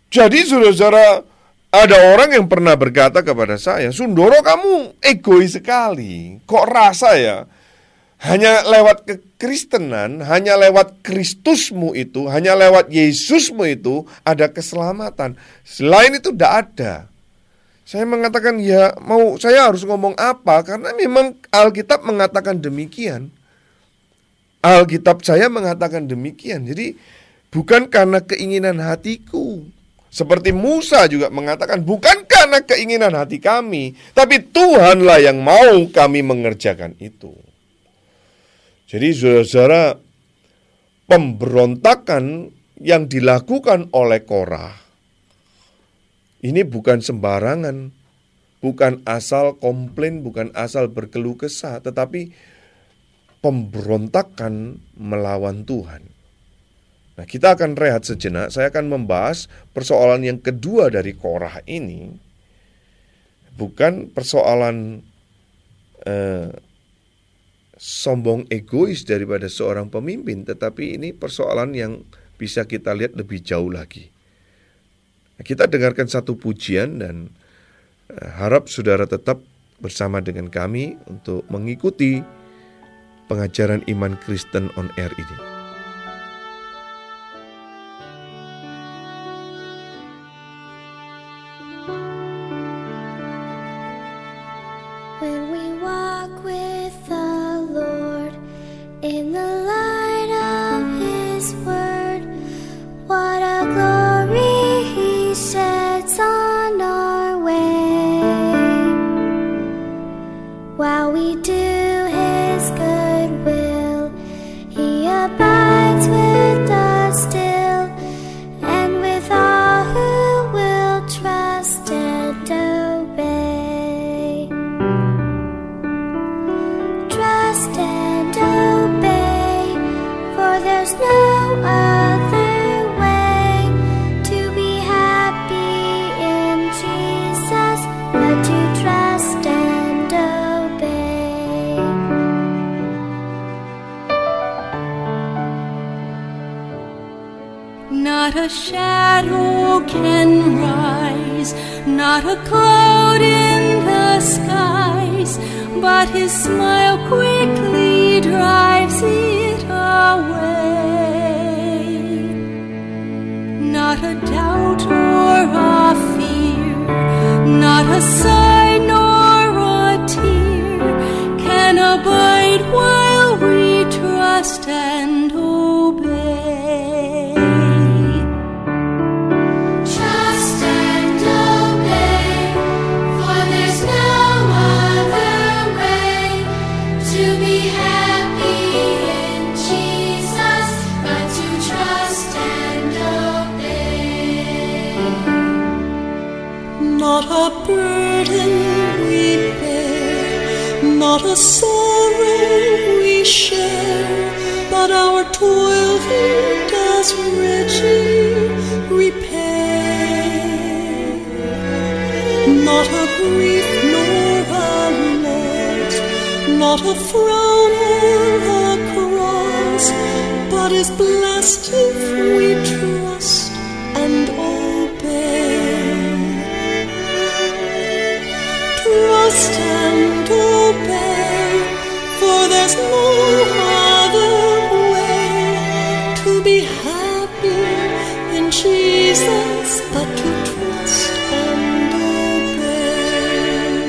Jadi saudara-saudara, ada orang yang pernah berkata kepada saya, Sundoro kamu egois sekali. Kok rasa ya, hanya lewat kekristenan, hanya lewat Kristusmu itu, hanya lewat Yesusmu itu ada keselamatan. Selain itu tidak ada. Saya mengatakan ya mau saya harus ngomong apa, karena memang Alkitab mengatakan demikian. Alkitab saya mengatakan demikian. Jadi bukan karena keinginan hatiku. Seperti Musa juga mengatakan, bukan karena keinginan hati kami, tapi Tuhanlah yang mau kami mengerjakan itu. Jadi saudara-saudara, pemberontakan yang dilakukan oleh Korah ini bukan sembarangan, bukan asal komplain, bukan asal berkeluh kesah, tetapi pemberontakan melawan Tuhan. Nah, kita akan rehat sejenak. Saya akan membahas persoalan yang kedua dari Korah ini. Bukan persoalan eh, sombong egois daripada seorang pemimpin, tetapi ini persoalan yang bisa kita lihat lebih jauh lagi. Nah, kita dengarkan satu pujian dan eh, harap saudara tetap bersama dengan kami untuk mengikuti pengajaran iman Kristen on air ini. When we walk with the Lord in the light of His word, what a glory He sheds on our way. While we do His good will, He abides with us still, and with all who will trust and obey. Trust and obey, for there's no other way to be happy in Jesus but to trust and obey. Not a shadow can rise, not a cloud in the skies, but His smile quickly drives it away. Not a doubt or a fear, not a sigh nor a tear can abide while we trust and obey. Trust and obey, for there's no other way to be happy in Jesus but to trust and obey. Not a burden we bear, not a sorrow we share, but our toil He does richly repay. Not a grief nor a loss, not a frown or a cross, but is blessed if we trust and obey. Trust and obey, for there's no other way to be happy in Jesus but to trust and obey.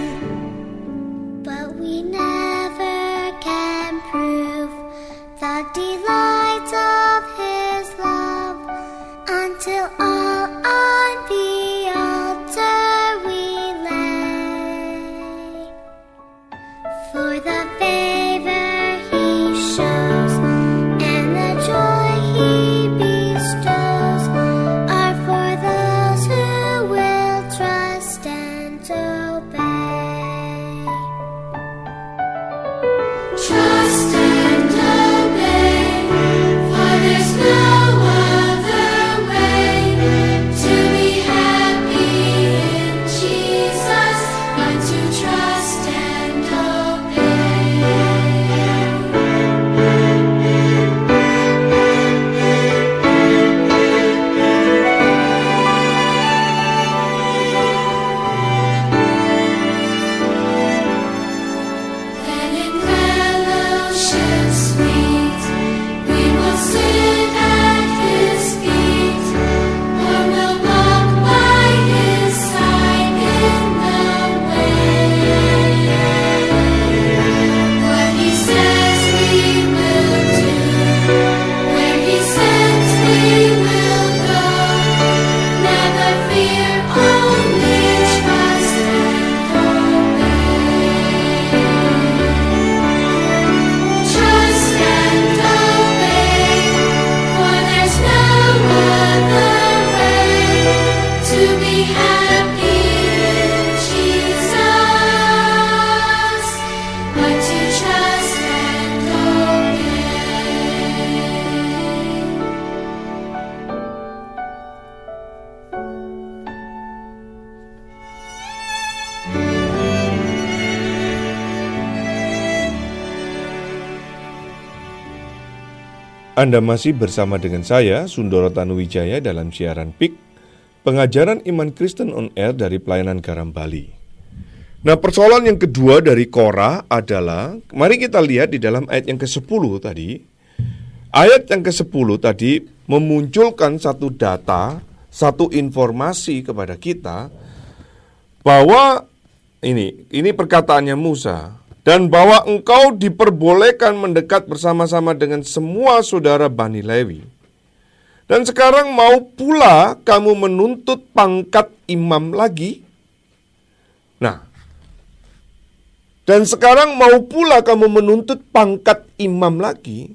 But we never can prove the delights of His love until all on the altar we lay. For the favor Anda masih bersama dengan saya, Sundoro Tanuwijaya, dalam siaran P I K, pengajaran iman Kristen on Air dari Pelayanan Garam Bali. Nah, persoalan yang kedua dari Korah adalah, mari kita lihat di dalam ayat yang kesepuluh tadi. Ayat yang kesepuluh tadi memunculkan satu data, satu informasi kepada kita, bahwa ini, ini perkataannya Musa, dan bahwa engkau diperbolehkan mendekat bersama-sama dengan semua saudara Bani Lewi. Dan sekarang mau pula kamu menuntut pangkat imam lagi? Nah, dan sekarang mau pula kamu menuntut pangkat imam lagi?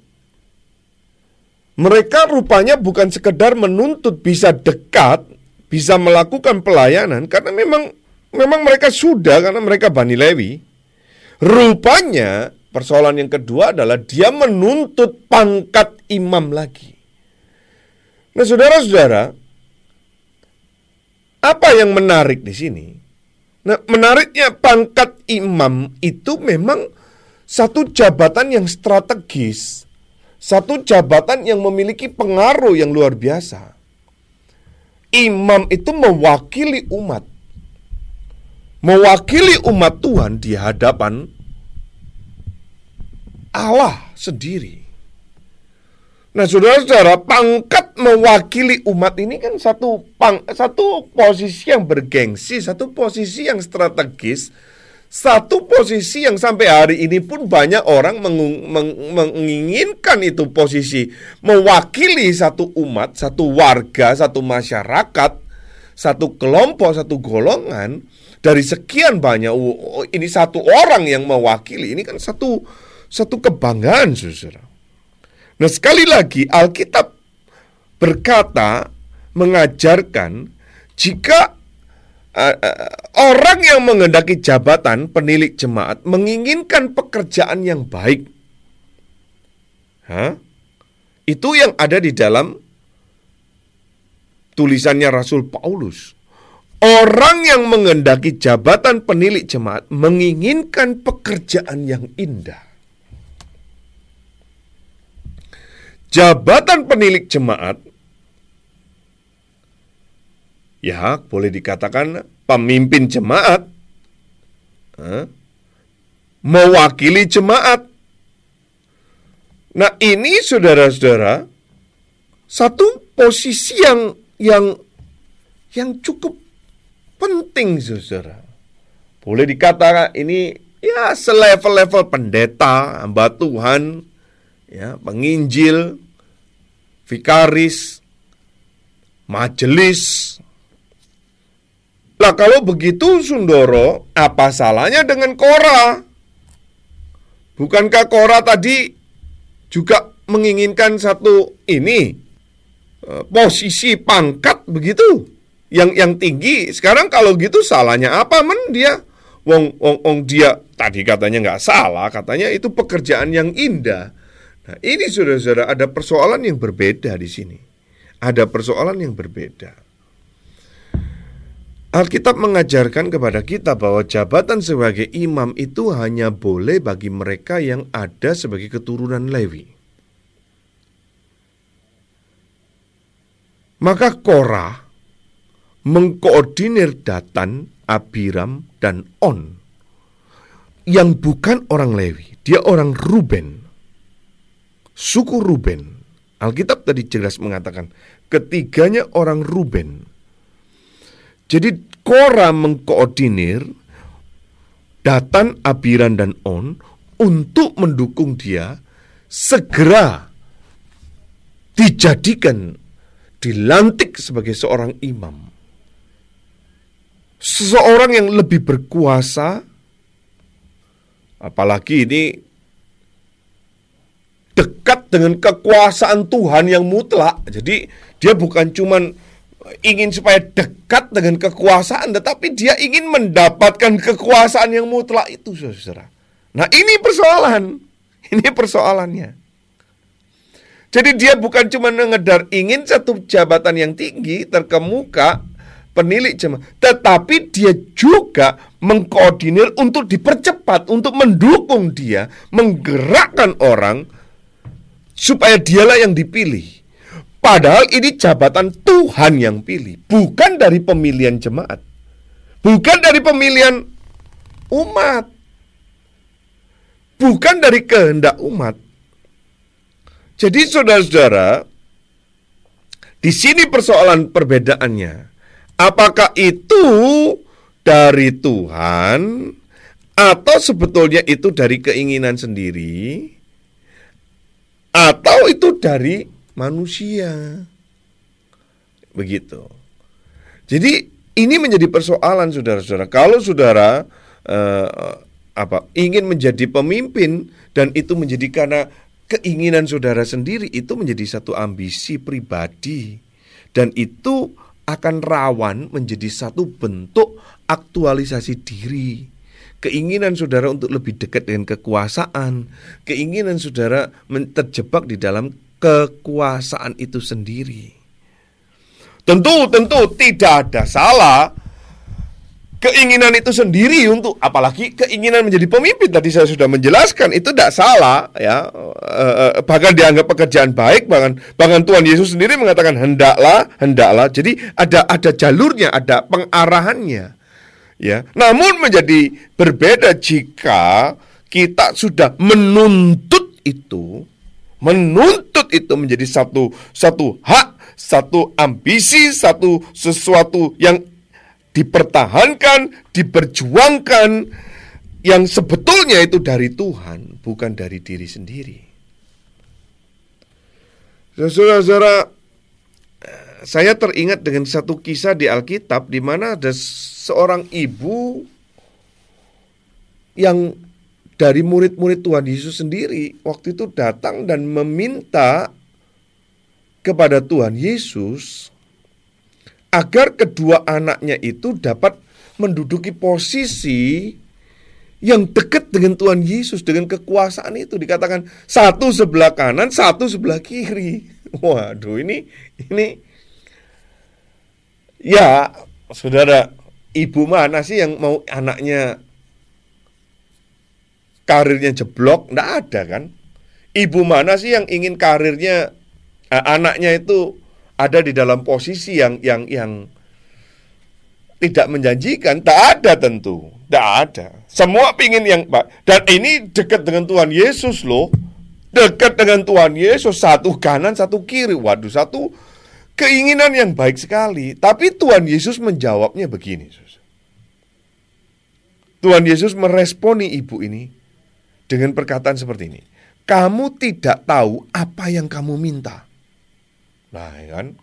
Mereka rupanya bukan sekedar menuntut bisa dekat, bisa melakukan pelayanan, karena memang memang mereka sudah, karena mereka Bani Lewi. Rupanya persoalan yang kedua adalah dia menuntut pangkat imam lagi. Nah, saudara-saudara, apa yang menarik di sini? Nah, menariknya pangkat imam itu memang satu jabatan yang strategis, satu jabatan yang memiliki pengaruh yang luar biasa. Imam itu mewakili umat. Mewakili umat Tuhan di hadapan Allah sendiri. Nah, saudara-saudara, pangkat mewakili umat ini kan satu pang, satu posisi yang bergengsi, satu posisi yang strategis, satu posisi yang sampai hari ini pun banyak orang mengung, meng, menginginkan itu posisi, mewakili satu umat, satu warga, satu masyarakat, satu kelompok, satu golongan. Dari sekian banyak, oh, ini satu orang yang mewakili, ini kan satu satu kebanggaan, saudara. Nah, sekali lagi Alkitab berkata, mengajarkan, jika uh, uh, orang yang menghendaki jabatan penilik jemaat menginginkan pekerjaan yang baik, huh? Itu yang ada di dalam tulisannya Rasul Paulus. Orang yang menghendaki jabatan penilik jemaat menginginkan pekerjaan yang indah. Jabatan penilik jemaat, ya boleh dikatakan pemimpin jemaat, eh, mewakili jemaat. Nah, ini saudara-saudara, satu posisi yang yang yang cukup penting, saudara. Boleh dikatakan ini ya selevel-level pendeta, hamba Tuhan, ya, penginjil, vikaris, majelis. Lah, kalau begitu, Sundoro, apa salahnya dengan Korah? Bukankah Korah tadi juga menginginkan satu ini posisi pangkat begitu? Yang yang tinggi. Sekarang kalau gitu salahnya apa men dia? Wong wong wong dia tadi katanya nggak salah, katanya itu pekerjaan yang indah. Nah, ini saudara-saudara, ada persoalan yang berbeda di sini. Ada persoalan yang berbeda. Alkitab mengajarkan kepada kita bahwa jabatan sebagai imam itu hanya boleh bagi mereka yang ada sebagai keturunan Lewi. Maka Korah mengkoordinir Datan, Abiram, dan On yang bukan orang Lewi. Dia orang Ruben, suku Ruben. Alkitab tadi jelas mengatakan ketiganya orang Ruben. Jadi Korah mengkoordinir Datan, Abiram, dan On untuk mendukung dia segera dijadikan, dilantik sebagai seorang imam. Seseorang yang lebih berkuasa, apalagi ini dekat dengan kekuasaan Tuhan yang mutlak. Jadi dia bukan cuman ingin supaya dekat dengan kekuasaan, tetapi dia ingin mendapatkan kekuasaan yang mutlak itu, saudara. Nah, ini persoalan. Ini persoalannya. Jadi dia bukan cuma mengejar ingin satu jabatan yang tinggi, terkemuka, penilik jemaat, tetapi dia juga mengkoordinir untuk dipercepat, untuk mendukung dia, menggerakkan orang supaya dialah yang dipilih. Padahal ini jabatan Tuhan yang pilih, bukan dari pemilihan jemaat, bukan dari pemilihan umat, bukan dari kehendak umat. Jadi saudara-saudara, di sini persoalan perbedaannya. Apakah itu dari Tuhan atau sebetulnya itu dari keinginan sendiri atau itu dari manusia? Begitu. Jadi ini menjadi persoalan saudara-saudara. Kalau saudara eh, apa ingin menjadi pemimpin dan itu menjadi karena keinginan saudara sendiri, itu menjadi satu ambisi pribadi dan itu akan rawan menjadi satu bentuk aktualisasi diri. Keinginan saudara untuk lebih dekat dengan kekuasaan, keinginan saudara terjebak di dalam kekuasaan itu sendiri. Tentu, tentu tidak ada salah keinginan itu sendiri untuk, apalagi keinginan menjadi pemimpin. Tadi saya sudah menjelaskan itu tidak salah, ya. E, bahkan dianggap pekerjaan baik, bahkan bahkan Tuhan Yesus sendiri mengatakan hendaklah, hendaklah. Jadi ada ada jalurnya, ada pengarahannya. Ya, namun menjadi berbeda jika kita sudah menuntut itu, menuntut itu menjadi satu satu hak, satu ambisi, satu sesuatu yang dipertahankan, diperjuangkan, yang sebetulnya itu dari Tuhan, bukan dari diri sendiri. Saudara-saudara, saya teringat dengan satu kisah di Alkitab di mana ada seorang ibu yang dari murid-murid Tuhan Yesus sendiri waktu itu datang dan meminta kepada Tuhan Yesus agar kedua anaknya itu dapat menduduki posisi yang dekat dengan Tuhan Yesus, dengan kekuasaan itu. Dikatakan satu sebelah kanan, satu sebelah kiri. Waduh, ini ini ya, saudara, ibu mana sih yang mau anaknya karirnya jeblok? Nggak ada kan? Ibu mana sih yang ingin karirnya eh, anaknya itu ada di dalam posisi yang yang yang tidak menjanjikan? Tak ada tentu, tak ada. Semua pingin yang baik. Dan ini dekat dengan Tuhan Yesus loh, dekat dengan Tuhan Yesus, satu kanan satu kiri. Waduh, satu keinginan yang baik sekali. Tapi Tuhan Yesus menjawabnya begini. Tuhan Yesus meresponi ibu ini dengan perkataan seperti ini. Kamu tidak tahu apa yang kamu minta. Nah, ya kan?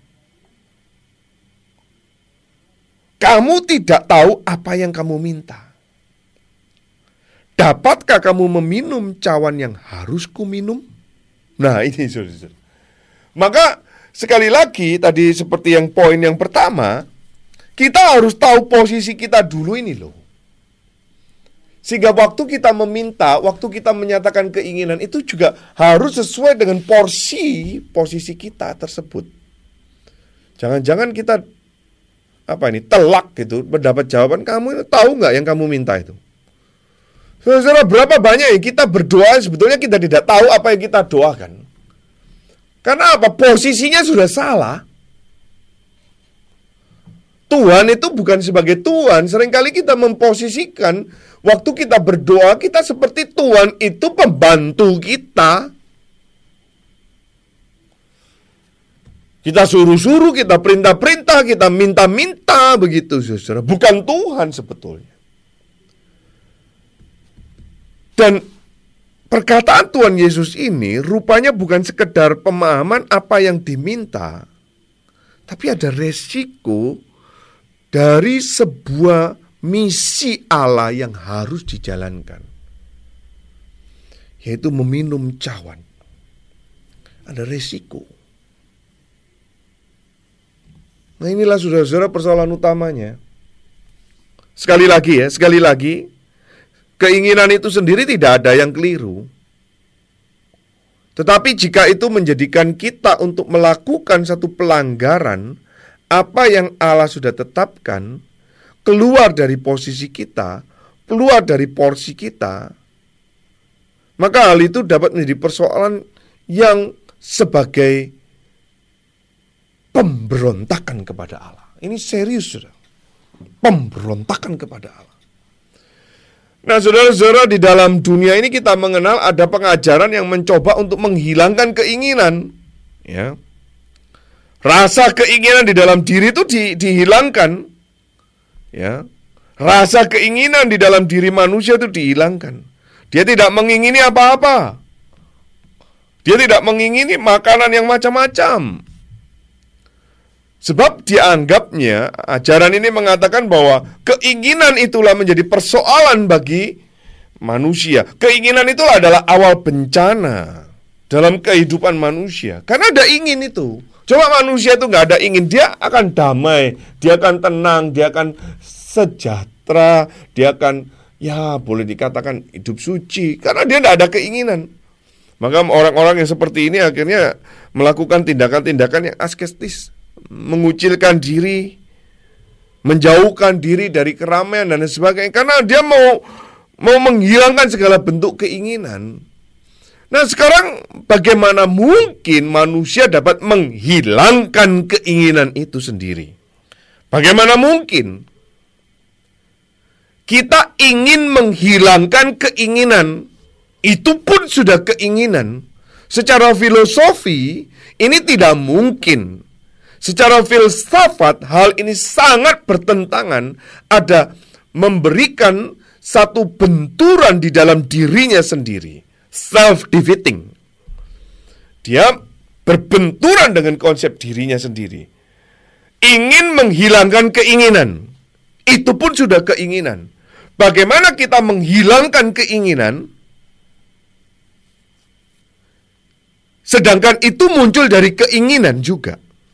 Kamu tidak tahu apa yang kamu minta. Dapatkah kamu meminum cawan yang harus kuminum? Nah, ini saudara. Maka sekali lagi tadi seperti yang poin yang pertama, kita harus tahu posisi kita dulu ini loh. Sehingga waktu kita meminta, waktu kita menyatakan keinginan itu juga harus sesuai dengan porsi posisi kita tersebut. Jangan-jangan kita apa ini telak gitu mendapat jawaban, kamu tahu nggak yang kamu minta itu? Saudara, berapa banyak yang kita berdoa sebetulnya kita tidak tahu apa yang kita doakan. Karena apa? Posisinya sudah salah. Tuhan itu bukan sebagai Tuhan. Seringkali kita memposisikan waktu kita berdoa, kita seperti Tuhan itu pembantu kita. Kita suruh-suruh, kita perintah-perintah, kita minta-minta, begitu saudara. Bukan Tuhan sebetulnya. Dan perkataan Tuhan Yesus ini rupanya bukan sekedar pemahaman apa yang diminta, tapi ada resiko dari sebuah misi Allah yang harus dijalankan, yaitu meminum cawan. Ada resiko. Nah, inilah saudara-saudara persoalan utamanya. Sekali lagi ya, sekali lagi, keinginan itu sendiri tidak ada yang keliru. Tetapi jika itu menjadikan kita untuk melakukan satu pelanggaran apa yang Allah sudah tetapkan, keluar dari posisi kita, keluar dari porsi kita, maka hal itu dapat menjadi persoalan yang sebagai pemberontakan kepada Allah. Ini serius, saudara. Pemberontakan kepada Allah. Nah, saudara-saudara, di dalam dunia ini kita mengenal ada pengajaran yang mencoba untuk menghilangkan keinginan, ya. Rasa keinginan di dalam diri itu di, dihilangkan, ya. Rasa keinginan di dalam diri manusia itu dihilangkan. Dia tidak mengingini apa-apa. Dia tidak mengingini makanan yang macam-macam. Sebab dianggapnya ajaran ini mengatakan bahwa keinginan itulah menjadi persoalan bagi manusia. Keinginan itu adalah awal bencana dalam kehidupan manusia. Karena ada ingin itu. Coba manusia itu nggak ada ingin, dia akan damai, dia akan tenang, dia akan sejahtera, dia akan, ya boleh dikatakan hidup suci. Karena dia nggak ada keinginan. Maka orang-orang yang seperti ini akhirnya melakukan tindakan-tindakan yang asketis, mengucilkan diri, menjauhkan diri dari keramaian dan sebagainya, karena dia mau mau menghilangkan segala bentuk keinginan. Nah, sekarang bagaimana mungkin manusia dapat menghilangkan keinginan itu sendiri? Bagaimana mungkin kita ingin menghilangkan keinginan? Itu pun sudah keinginan. Secara filosofi ini tidak mungkin. Secara filsafat hal ini sangat bertentangan. Ada memberikan satu benturan di dalam dirinya sendiri, self-defeating. Dia berbenturan dengan konsep dirinya sendiri. Ingin menghilangkan keinginan, itu pun sudah keinginan. Bagaimana kita menghilangkan keinginan, sedangkan itu muncul dari keinginan juga.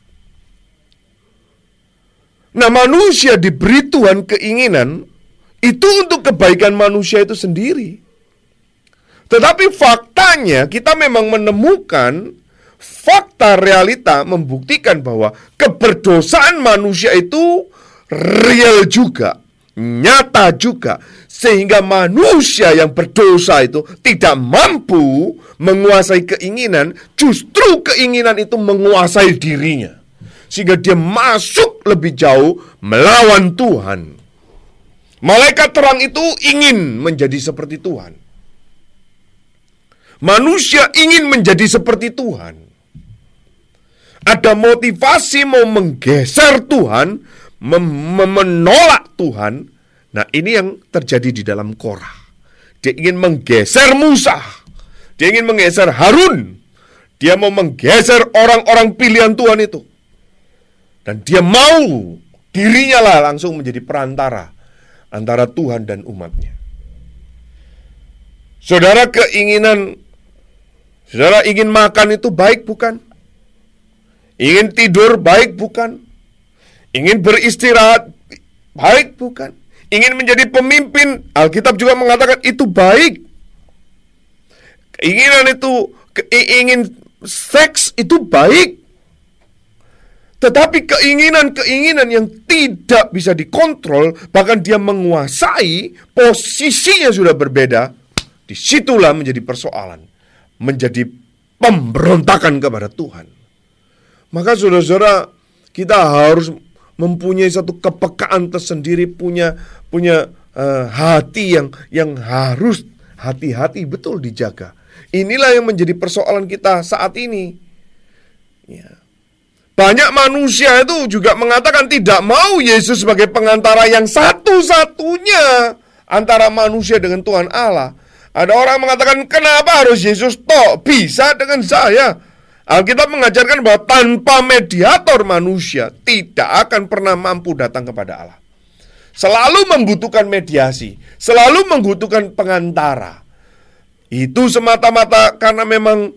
Nah, manusia diberi Tuhan keinginan itu untuk kebaikan manusia itu sendiri. Tetapi faktanya kita memang menemukan fakta realita membuktikan bahwa keberdosaan manusia itu real juga, nyata juga. Sehingga manusia yang berdosa itu tidak mampu menguasai keinginan, justru keinginan itu menguasai dirinya. Sehingga dia masuk lebih jauh melawan Tuhan. Malaikat terang itu ingin menjadi seperti Tuhan. Manusia ingin menjadi seperti Tuhan. Ada motivasi mau menggeser Tuhan, mem- menolak Tuhan. Nah, ini yang terjadi di dalam Korah. Dia ingin menggeser Musa. Dia ingin menggeser Harun. Dia mau menggeser orang-orang pilihan Tuhan itu. Dan dia mau dirinya lah langsung menjadi perantara antara Tuhan dan umatnya. Saudara, keinginan, saudara ingin makan itu baik bukan? Ingin tidur baik bukan? Ingin beristirahat baik bukan? Ingin menjadi pemimpin, Alkitab juga mengatakan itu baik. Keinginan itu, ingin seks itu baik. Tetapi keinginan-keinginan yang tidak bisa dikontrol, bahkan dia menguasai, posisinya sudah berbeda, disitulah menjadi persoalan, menjadi pemberontakan kepada Tuhan. Maka saudara-saudara, kita harus mempunyai satu kepekaan tersendiri, punya punya uh, hati yang yang harus hati-hati betul dijaga. Inilah yang menjadi persoalan kita saat ini. Ya. Banyak manusia itu juga mengatakan tidak mau Yesus sebagai pengantara yang satu-satunya antara manusia dengan Tuhan Allah. Ada orang mengatakan, kenapa harus Yesus toh? Bisa dengan saya. Alkitab mengajarkan bahwa tanpa mediator manusia tidak akan pernah mampu datang kepada Allah. Selalu membutuhkan mediasi, selalu membutuhkan pengantara. Itu semata-mata karena memang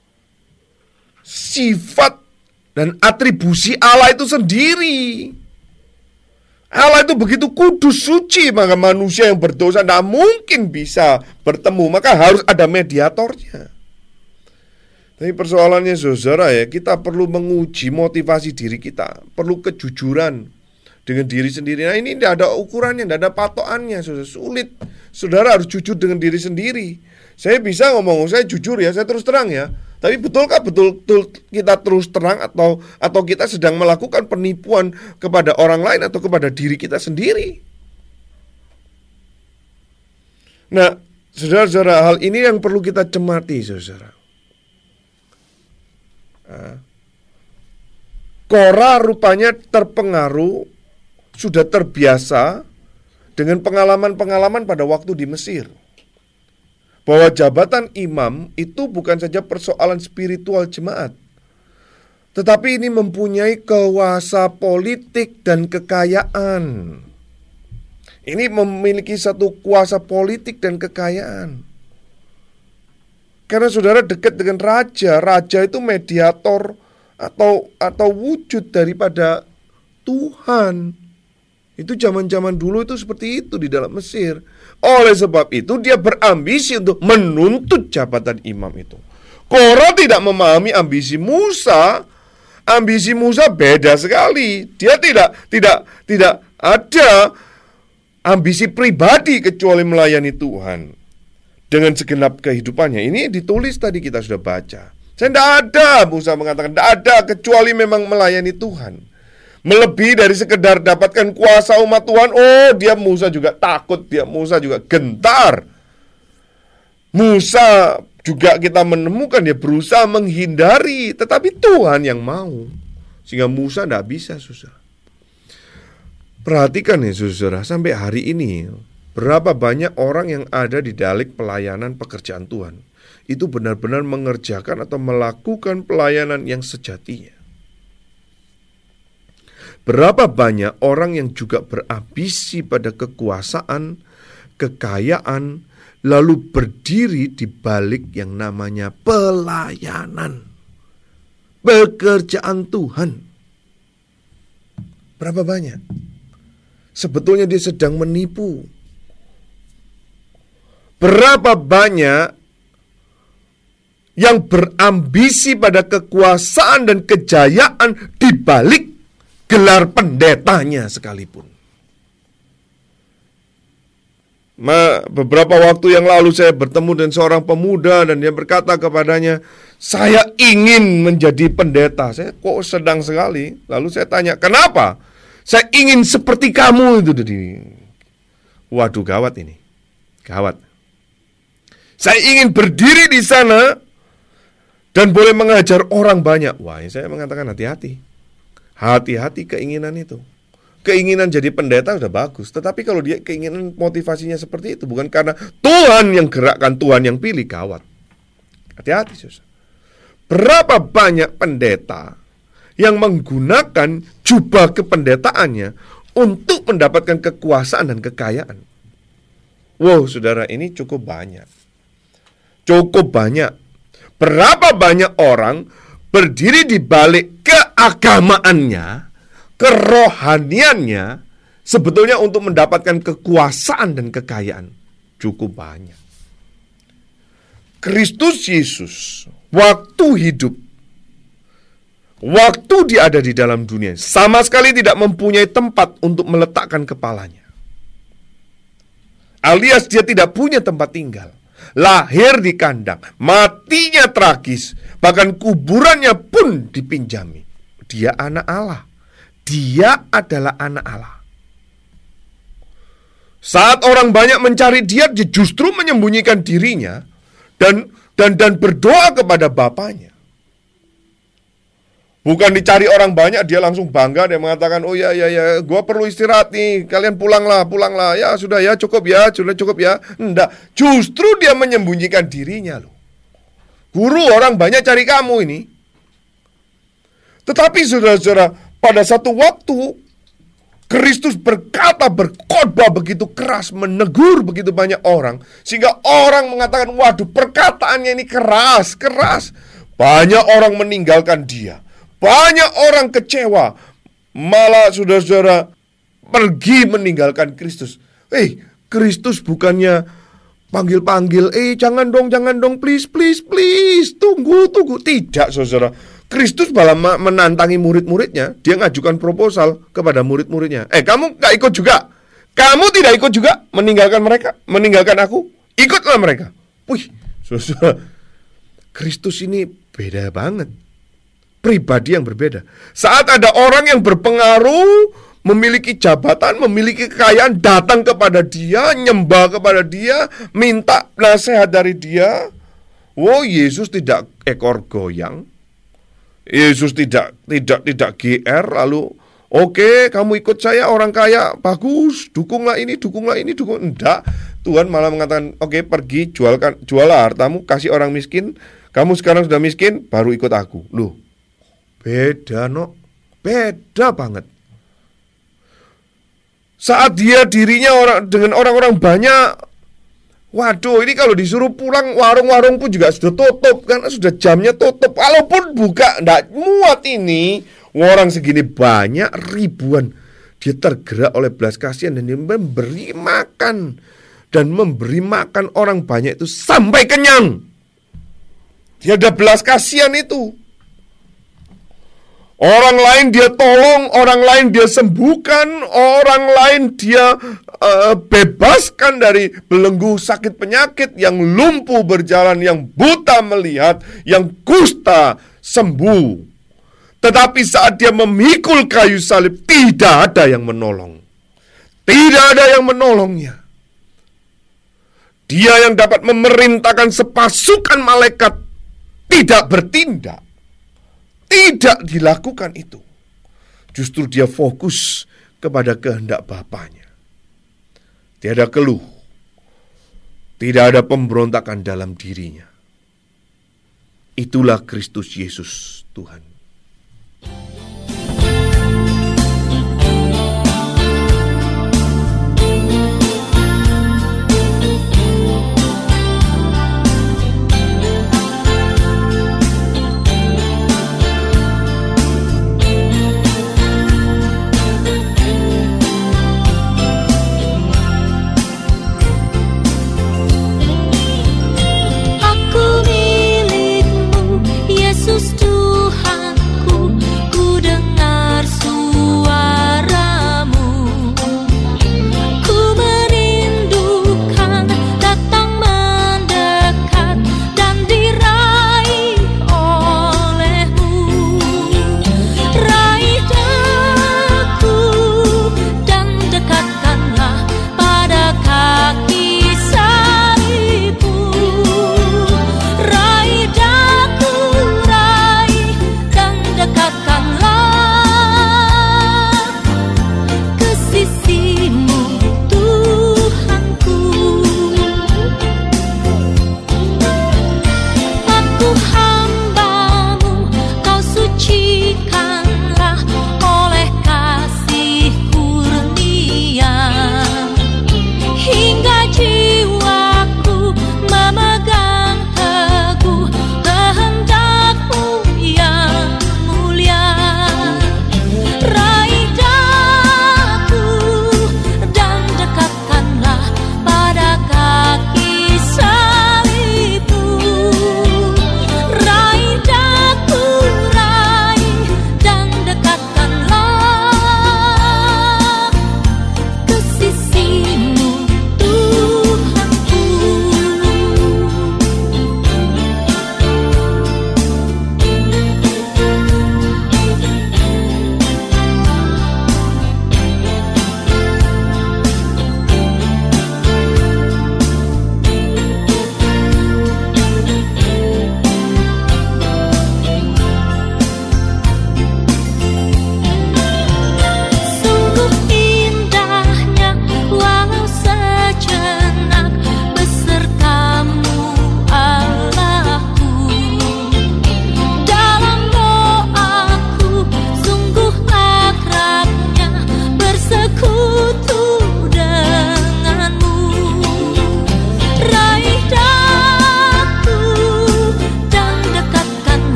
sifat dan atribusi Allah itu sendiri. Allah itu begitu kudus, suci, maka manusia yang berdosa tidak mungkin bisa bertemu, maka harus ada mediatornya. Tapi persoalannya saudara ya, kita perlu menguji motivasi diri kita, perlu kejujuran dengan diri sendiri. Nah, ini tidak ada ukurannya, tidak ada patokannya, saudara. Sulit. Saudara harus jujur dengan diri sendiri. Saya bisa ngomong, saya jujur ya, saya terus terang ya. Tapi betulkah betul-betul kita terus terang atau atau kita sedang melakukan penipuan kepada orang lain atau kepada diri kita sendiri? Nah, saudara-saudara, hal ini yang perlu kita cermati, saudara. Nah, Korah rupanya terpengaruh, sudah terbiasa dengan pengalaman-pengalaman pada waktu di Mesir. Bahwa jabatan imam itu bukan saja persoalan spiritual jemaat, tetapi ini mempunyai kuasa politik dan kekayaan. Ini memiliki satu kuasa politik dan kekayaan. Karena saudara dekat dengan raja, raja itu mediator atau atau wujud daripada Tuhan. Itu zaman-zaman dulu itu seperti itu di dalam Mesir. Oleh sebab itu dia berambisi untuk menuntut jabatan imam itu. Korah tidak memahami ambisi Musa. Ambisi Musa beda sekali. Dia tidak tidak tidak ada ambisi pribadi kecuali melayani Tuhan dengan segenap kehidupannya. Ini ditulis tadi kita sudah baca. Saya tidak ada, Musa mengatakan, tidak ada kecuali memang melayani Tuhan. Melebihi dari sekedar dapatkan kuasa umat Tuhan. Oh, dia Musa juga takut, dia Musa juga gentar. Musa juga kita menemukan dia berusaha menghindari, tetapi Tuhan yang mau. Sehingga Musa tidak bisa, saudara. Perhatikan ya, saudara, sampai hari ini berapa banyak orang yang ada di dalik pelayanan pekerjaan Tuhan itu benar-benar mengerjakan atau melakukan pelayanan yang sejatinya. Berapa banyak orang yang juga berambisi pada kekuasaan, kekayaan, lalu berdiri di balik yang namanya pelayanan, pekerjaan Tuhan. Berapa banyak? Sebetulnya dia sedang menipu. Berapa banyak yang berambisi pada kekuasaan dan kejayaan di balik gelar pendetanya sekalipun. Ma, beberapa waktu yang lalu saya bertemu dengan seorang pemuda dan dia berkata kepadanya, saya ingin menjadi pendeta. Saya kok sedang sekali. Lalu saya tanya, kenapa? Saya ingin seperti kamu itu. Waduh, gawat ini. Gawat. Saya ingin berdiri di sana dan boleh mengajar orang banyak. Wah, saya mengatakan hati-hati. Hati-hati keinginan itu. Keinginan jadi pendeta sudah bagus. Tetapi kalau dia keinginan motivasinya seperti itu, bukan karena Tuhan yang gerakkan, Tuhan yang pilih, gawat. Hati-hati, susah. Berapa banyak pendeta yang menggunakan jubah kependetaannya untuk mendapatkan kekuasaan dan kekayaan. Wow, saudara, ini cukup banyak. Cukup banyak. Berapa banyak orang berdiri di balik keagamaannya, kerohaniannya, sebetulnya untuk mendapatkan kekuasaan dan kekayaan. Cukup banyak. Kristus Yesus, waktu hidup, waktu dia ada di dalam dunia, sama sekali tidak mempunyai tempat untuk meletakkan kepalanya. Alias dia tidak punya tempat tinggal. Lahir di kandang, matinya tragis, bahkan kuburannya pun dipinjami. Dia anak Allah. Dia adalah anak Allah. Saat orang banyak mencari dia, dia justru menyembunyikan dirinya dan dan dan berdoa kepada Bapanya. Bukan dicari orang banyak, dia langsung bangga, dia mengatakan, oh ya ya ya, gue perlu istirahat nih, kalian pulanglah, pulanglah, ya sudah ya, cukup ya, sudah cukup ya. Enggak, justru dia menyembunyikan dirinya loh. Guru, orang banyak cari kamu ini. Tetapi saudara-saudara, pada satu waktu, Kristus berkata, berkhotbah begitu keras, menegur begitu banyak orang, sehingga orang mengatakan, waduh, perkataannya ini keras, keras. Banyak orang meninggalkan dia. Banyak orang kecewa, malah saudara-saudara pergi meninggalkan Kristus. Eh, Kristus bukannya panggil-panggil, eh jangan dong, jangan dong, please, please, please, tunggu, tunggu. Tidak, saudara. Kristus malah menantangi murid-muridnya. Dia ngajukan proposal kepada murid-muridnya. Eh, kamu gak ikut juga? Kamu tidak ikut juga meninggalkan mereka, meninggalkan aku? Ikutlah mereka. Wih, saudara, Kristus ini beda banget. Pribadi yang berbeda. Saat ada orang yang berpengaruh, memiliki jabatan, memiliki kekayaan, datang kepada dia, nyembah kepada dia, minta nasihat dari dia. Oh, Yesus tidak ekor goyang. Yesus tidak tidak tidak G R lalu oke, okay, kamu ikut saya orang kaya, bagus, dukunglah ini, dukunglah ini, dukung. Enggak, Tuhan malah mengatakan, oke okay, pergi, jualkan, jualah hartamu, kasih orang miskin. Kamu sekarang sudah miskin, baru ikut aku. Loh, beda no, beda banget. Saat dia dirinya orang dengan orang-orang banyak, waduh, ini kalau disuruh pulang, warung-warung pun juga sudah tutup, karena sudah jamnya tutup. Walaupun buka, enggak muat ini. Orang segini banyak, ribuan. Dia tergerak oleh belas kasihan dan dia memberi makan. Dan memberi makan orang banyak itu sampai kenyang. Dia ada belas kasihan itu. Orang lain dia tolong, orang lain dia sembuhkan, orang lain dia uh, bebaskan dari belenggu sakit penyakit, yang lumpuh berjalan, yang buta melihat, yang kusta sembuh. Tetapi saat dia memikul kayu salib, tidak ada yang menolong. Tidak ada yang menolongnya. Dia yang dapat memerintahkan sepasukan malaikat tidak bertindak. Tidak dilakukan itu. Justru dia fokus kepada kehendak Bapanya. Tiada keluh. Tidak ada pemberontakan dalam dirinya. Itulah Kristus Yesus Tuhan. Yesus Tuhan,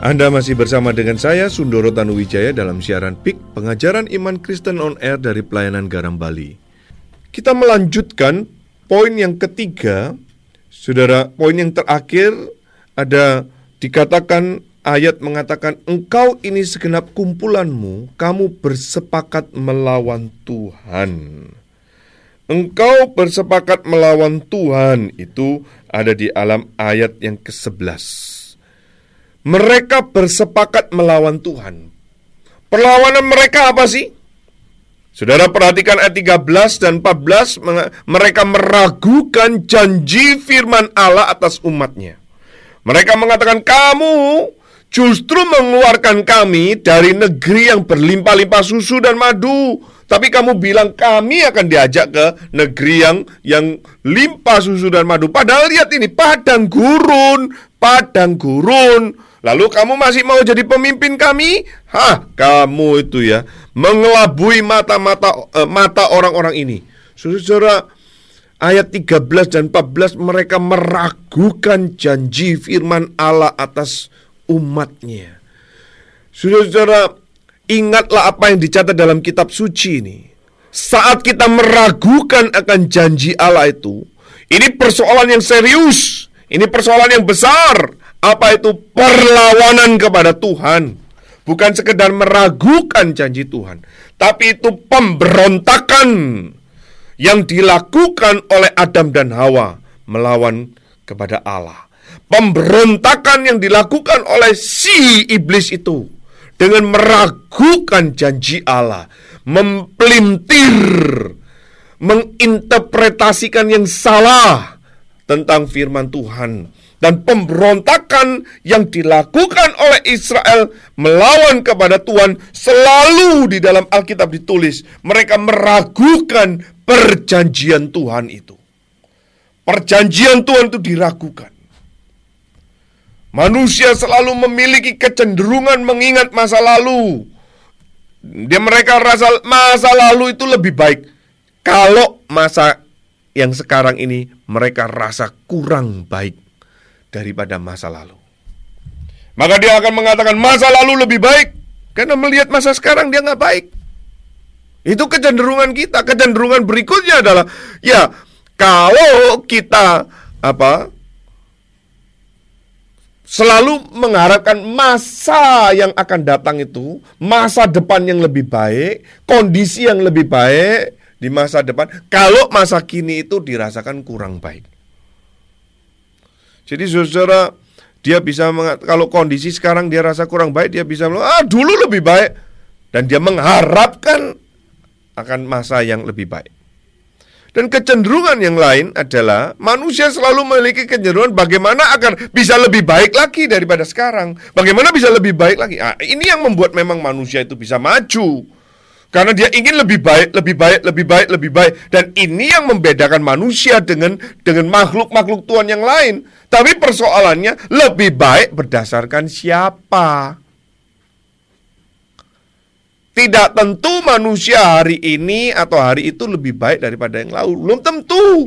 Anda masih bersama dengan saya, Sundoro Tanuwijaya, dalam siaran P I K, Pengajaran Iman Kristen on Air dari Pelayanan Garam Bali. Kita melanjutkan poin yang ketiga. Saudara, poin yang terakhir ada dikatakan, ayat mengatakan, engkau ini segenap kumpulanmu, kamu bersepakat melawan Tuhan. Engkau bersepakat melawan Tuhan, itu ada di dalam ayat yang kesebelas. Mereka bersepakat melawan Tuhan. Perlawanan mereka apa sih? Saudara perhatikan ayat tiga belas dan empat belas. Mereka meragukan janji firman Allah atas umatnya. Mereka mengatakan, kamu justru mengeluarkan kami dari negeri yang berlimpah-limpah susu dan madu. Tapi kamu bilang kami akan diajak ke negeri yang yang limpah susu dan madu. Padahal lihat ini, padang gurun, padang gurun. Lalu kamu masih mau jadi pemimpin kami? Hah, kamu itu ya, mengelabui mata-mata eh, mata orang-orang ini. Saudara, ayat tiga belas dan empat belas, mereka meragukan janji firman Allah atas umatnya. Saudara, ingatlah apa yang dicatat dalam kitab suci ini. Saat kita meragukan akan janji Allah itu, ini persoalan yang serius, ini persoalan yang besar. Apa itu? Perlawanan kepada Tuhan. Bukan sekedar meragukan janji Tuhan, tapi itu pemberontakan yang dilakukan oleh Adam dan Hawa melawan kepada Allah. Pemberontakan yang dilakukan oleh si iblis itu dengan meragukan janji Allah, mempelintir, menginterpretasikan yang salah tentang firman Tuhan. Dan pemberontakan yang dilakukan oleh Israel melawan kepada Tuhan selalu di dalam Alkitab ditulis. Mereka meragukan perjanjian Tuhan itu. Perjanjian Tuhan itu diragukan. Manusia selalu memiliki kecenderungan mengingat masa lalu. Dia mereka rasa masa lalu itu lebih baik. Kalau masa yang sekarang ini mereka rasa kurang baik daripada masa lalu, maka dia akan mengatakan masa lalu lebih baik, karena melihat masa sekarang dia nggak baik. Itu kecenderungan kita. Kecenderungan berikutnya adalah, ya kalau kita apa selalu mengharapkan masa yang akan datang itu, masa depan yang lebih baik, kondisi yang lebih baik di masa depan, kalau masa kini itu dirasakan kurang baik. Jadi saudara, dia bisa mengat- kalau kondisi sekarang dia rasa kurang baik, dia bisa bilang, ah dulu lebih baik. Dan dia mengharapkan akan masa yang lebih baik. Dan kecenderungan yang lain adalah manusia selalu memiliki kecenderungan bagaimana agar bisa lebih baik lagi daripada sekarang. Bagaimana bisa lebih baik lagi. Ah, ini yang membuat memang manusia itu bisa maju. Karena dia ingin lebih baik, lebih baik, lebih baik, lebih baik. Dan ini yang membedakan manusia dengan dengan makhluk-makhluk Tuhan yang lain. Tapi persoalannya, lebih baik berdasarkan siapa? Tidak tentu manusia hari ini atau hari itu lebih baik daripada yang lalu. Belum tentu.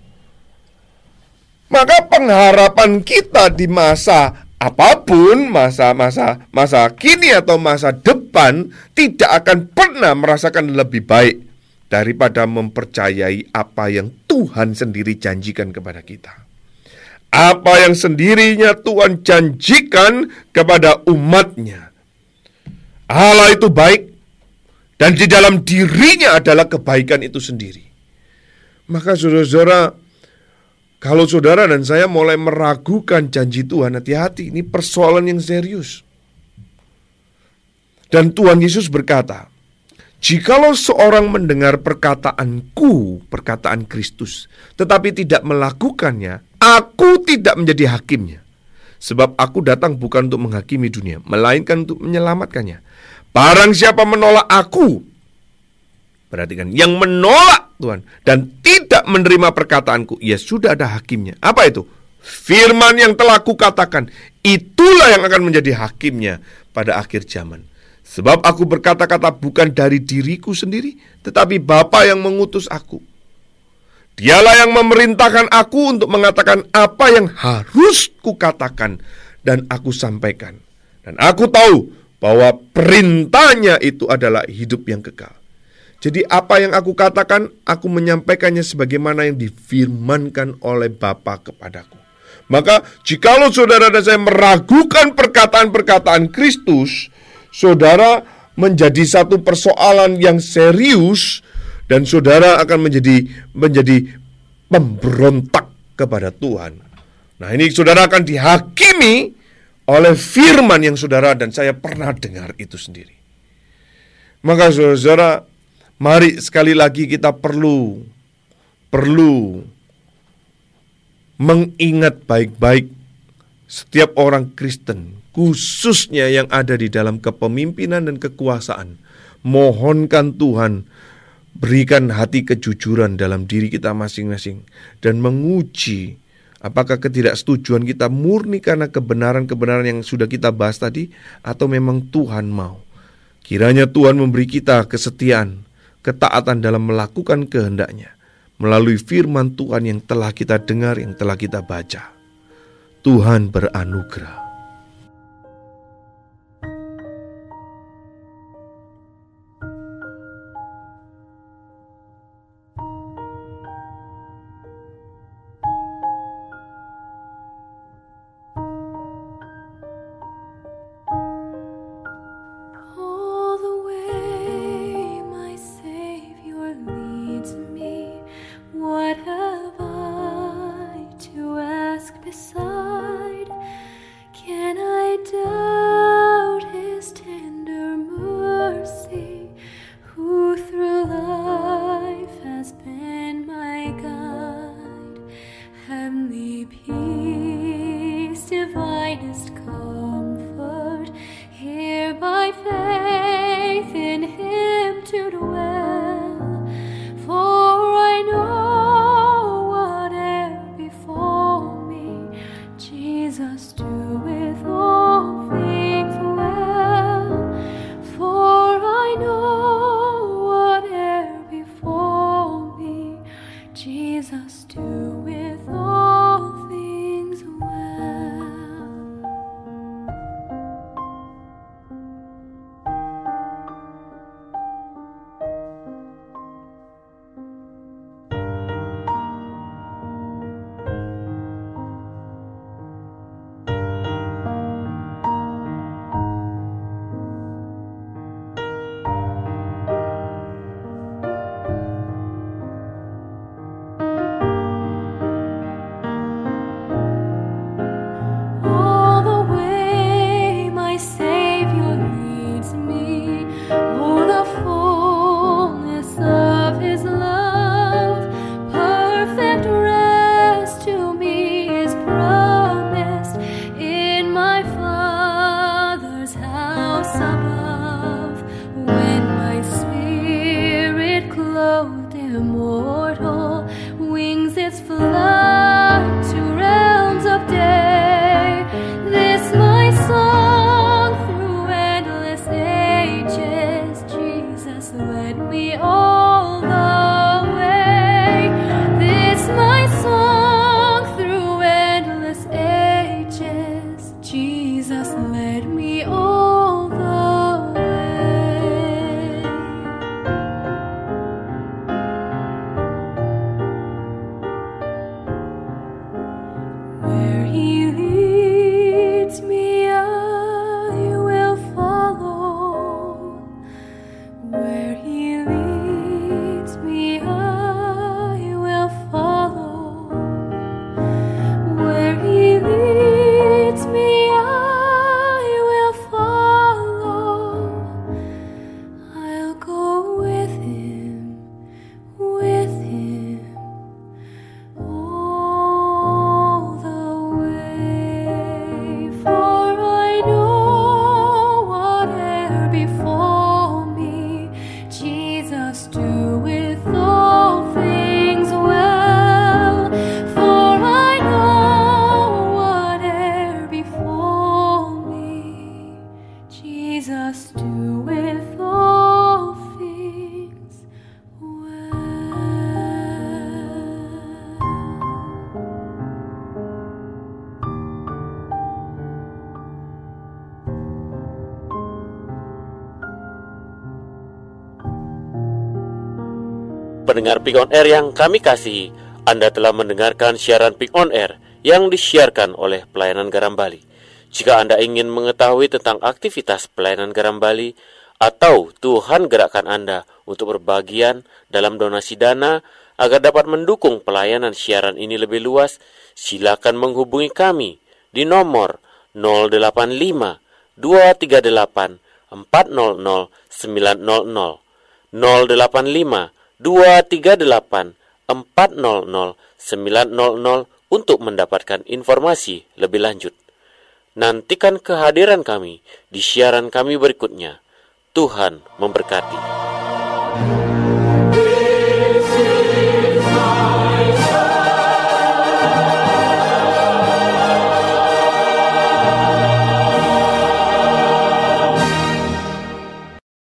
Maka pengharapan kita di masa apapun, masa-masa masa kini atau masa depan, tidak akan pernah merasakan lebih baik daripada mempercayai apa yang Tuhan sendiri janjikan kepada kita. Apa yang sendirinya Tuhan janjikan kepada umatnya. Allah itu baik, dan di dalam dirinya adalah kebaikan itu sendiri. Maka saudara-saudara, kalau saudara dan saya mulai meragukan janji Tuhan, hati-hati, ini persoalan yang serius. Dan Tuhan Yesus berkata, jikalau seorang mendengar perkataanku, perkataan Kristus, tetapi tidak melakukannya, aku tidak menjadi hakimnya. Sebab aku datang bukan untuk menghakimi dunia, melainkan untuk menyelamatkannya. Barang siapa menolak aku, perhatikan, yang menolak Tuhan dan tidak menerima perkataanku, ya sudah ada hakimnya. Apa itu? Firman yang telah kukatakan, itulah yang akan menjadi hakimnya pada akhir zaman. Sebab aku berkata-kata bukan dari diriku sendiri, tetapi Bapa yang mengutus aku. Dialah yang memerintahkan aku untuk mengatakan apa yang harus kukatakan dan aku sampaikan. Dan aku tahu bahwa perintahnya itu adalah hidup yang kekal. Jadi apa yang aku katakan, aku menyampaikannya sebagaimana yang difirmankan oleh Bapa kepadaku. Maka jikalau saudara dan saya meragukan perkataan-perkataan Kristus, saudara menjadi satu persoalan yang serius dan saudara akan menjadi menjadi pemberontak kepada Tuhan. Nah, ini saudara akan dihakimi oleh firman yang saudara dan saya pernah dengar itu sendiri. Maka saudara, mari sekali lagi kita perlu perlu mengingat baik-baik setiap orang Kristen, khususnya yang ada di dalam kepemimpinan dan kekuasaan. Mohonkan Tuhan berikan hati kejujuran dalam diri kita masing-masing dan menguji apakah ketidaksetujuan kita murni karena kebenaran-kebenaran yang sudah kita bahas tadi atau memang Tuhan mau. Kiranya Tuhan memberi kita kesetiaan, ketaatan dalam melakukan kehendak-Nya melalui firman Tuhan yang telah kita dengar, yang telah kita baca. Tuhan beranugerah. All the way my Savior leads me. What have I to ask beside? Can I doubt His tender mercy, who through life has been my guide? Heavenly peace, divinest comfort, here by faith in Him to dwell. For I know whate'er befall me, Jesus doeth all things well. For I know whate'er befall me, Jesus doeth all things well. All the way my Savior leads me, oh, the fullness of His love, perfect rest to me is promised in my Father's house above. When my spirit clothed immortal wings its flight to realms of day, this my song through endless ages, Jesus led me all the way. This my song through endless ages, Jesus led me all the way. Where He leads me, I will follow. Where He leads me, I will follow. Where He leads me, I will follow. I'll go with Him, with Him, all the way. For I know whate'er befall me, Jesus doeth all things well. For I know whate'er befall me, Jesus doeth all things well. Pendengar Pick on Air yang kami kasihi, Anda telah mendengarkan siaran Pick on Air yang disiarkan oleh Pelayanan Garam Bali. Jika Anda ingin mengetahui tentang aktivitas Pelayanan Garam Bali atau Tuhan gerakkan Anda untuk berbagian dalam donasi dana agar dapat mendukung pelayanan siaran ini lebih luas, silakan menghubungi kami di nomor nol delapan lima dua tiga delapan empat nol nol sembilan nol nol nol delapan lima dua tiga delapan empat nol nol sembilan nol nol untuk mendapatkan informasi lebih lanjut. Nantikan kehadiran kami di siaran kami berikutnya. Tuhan memberkati.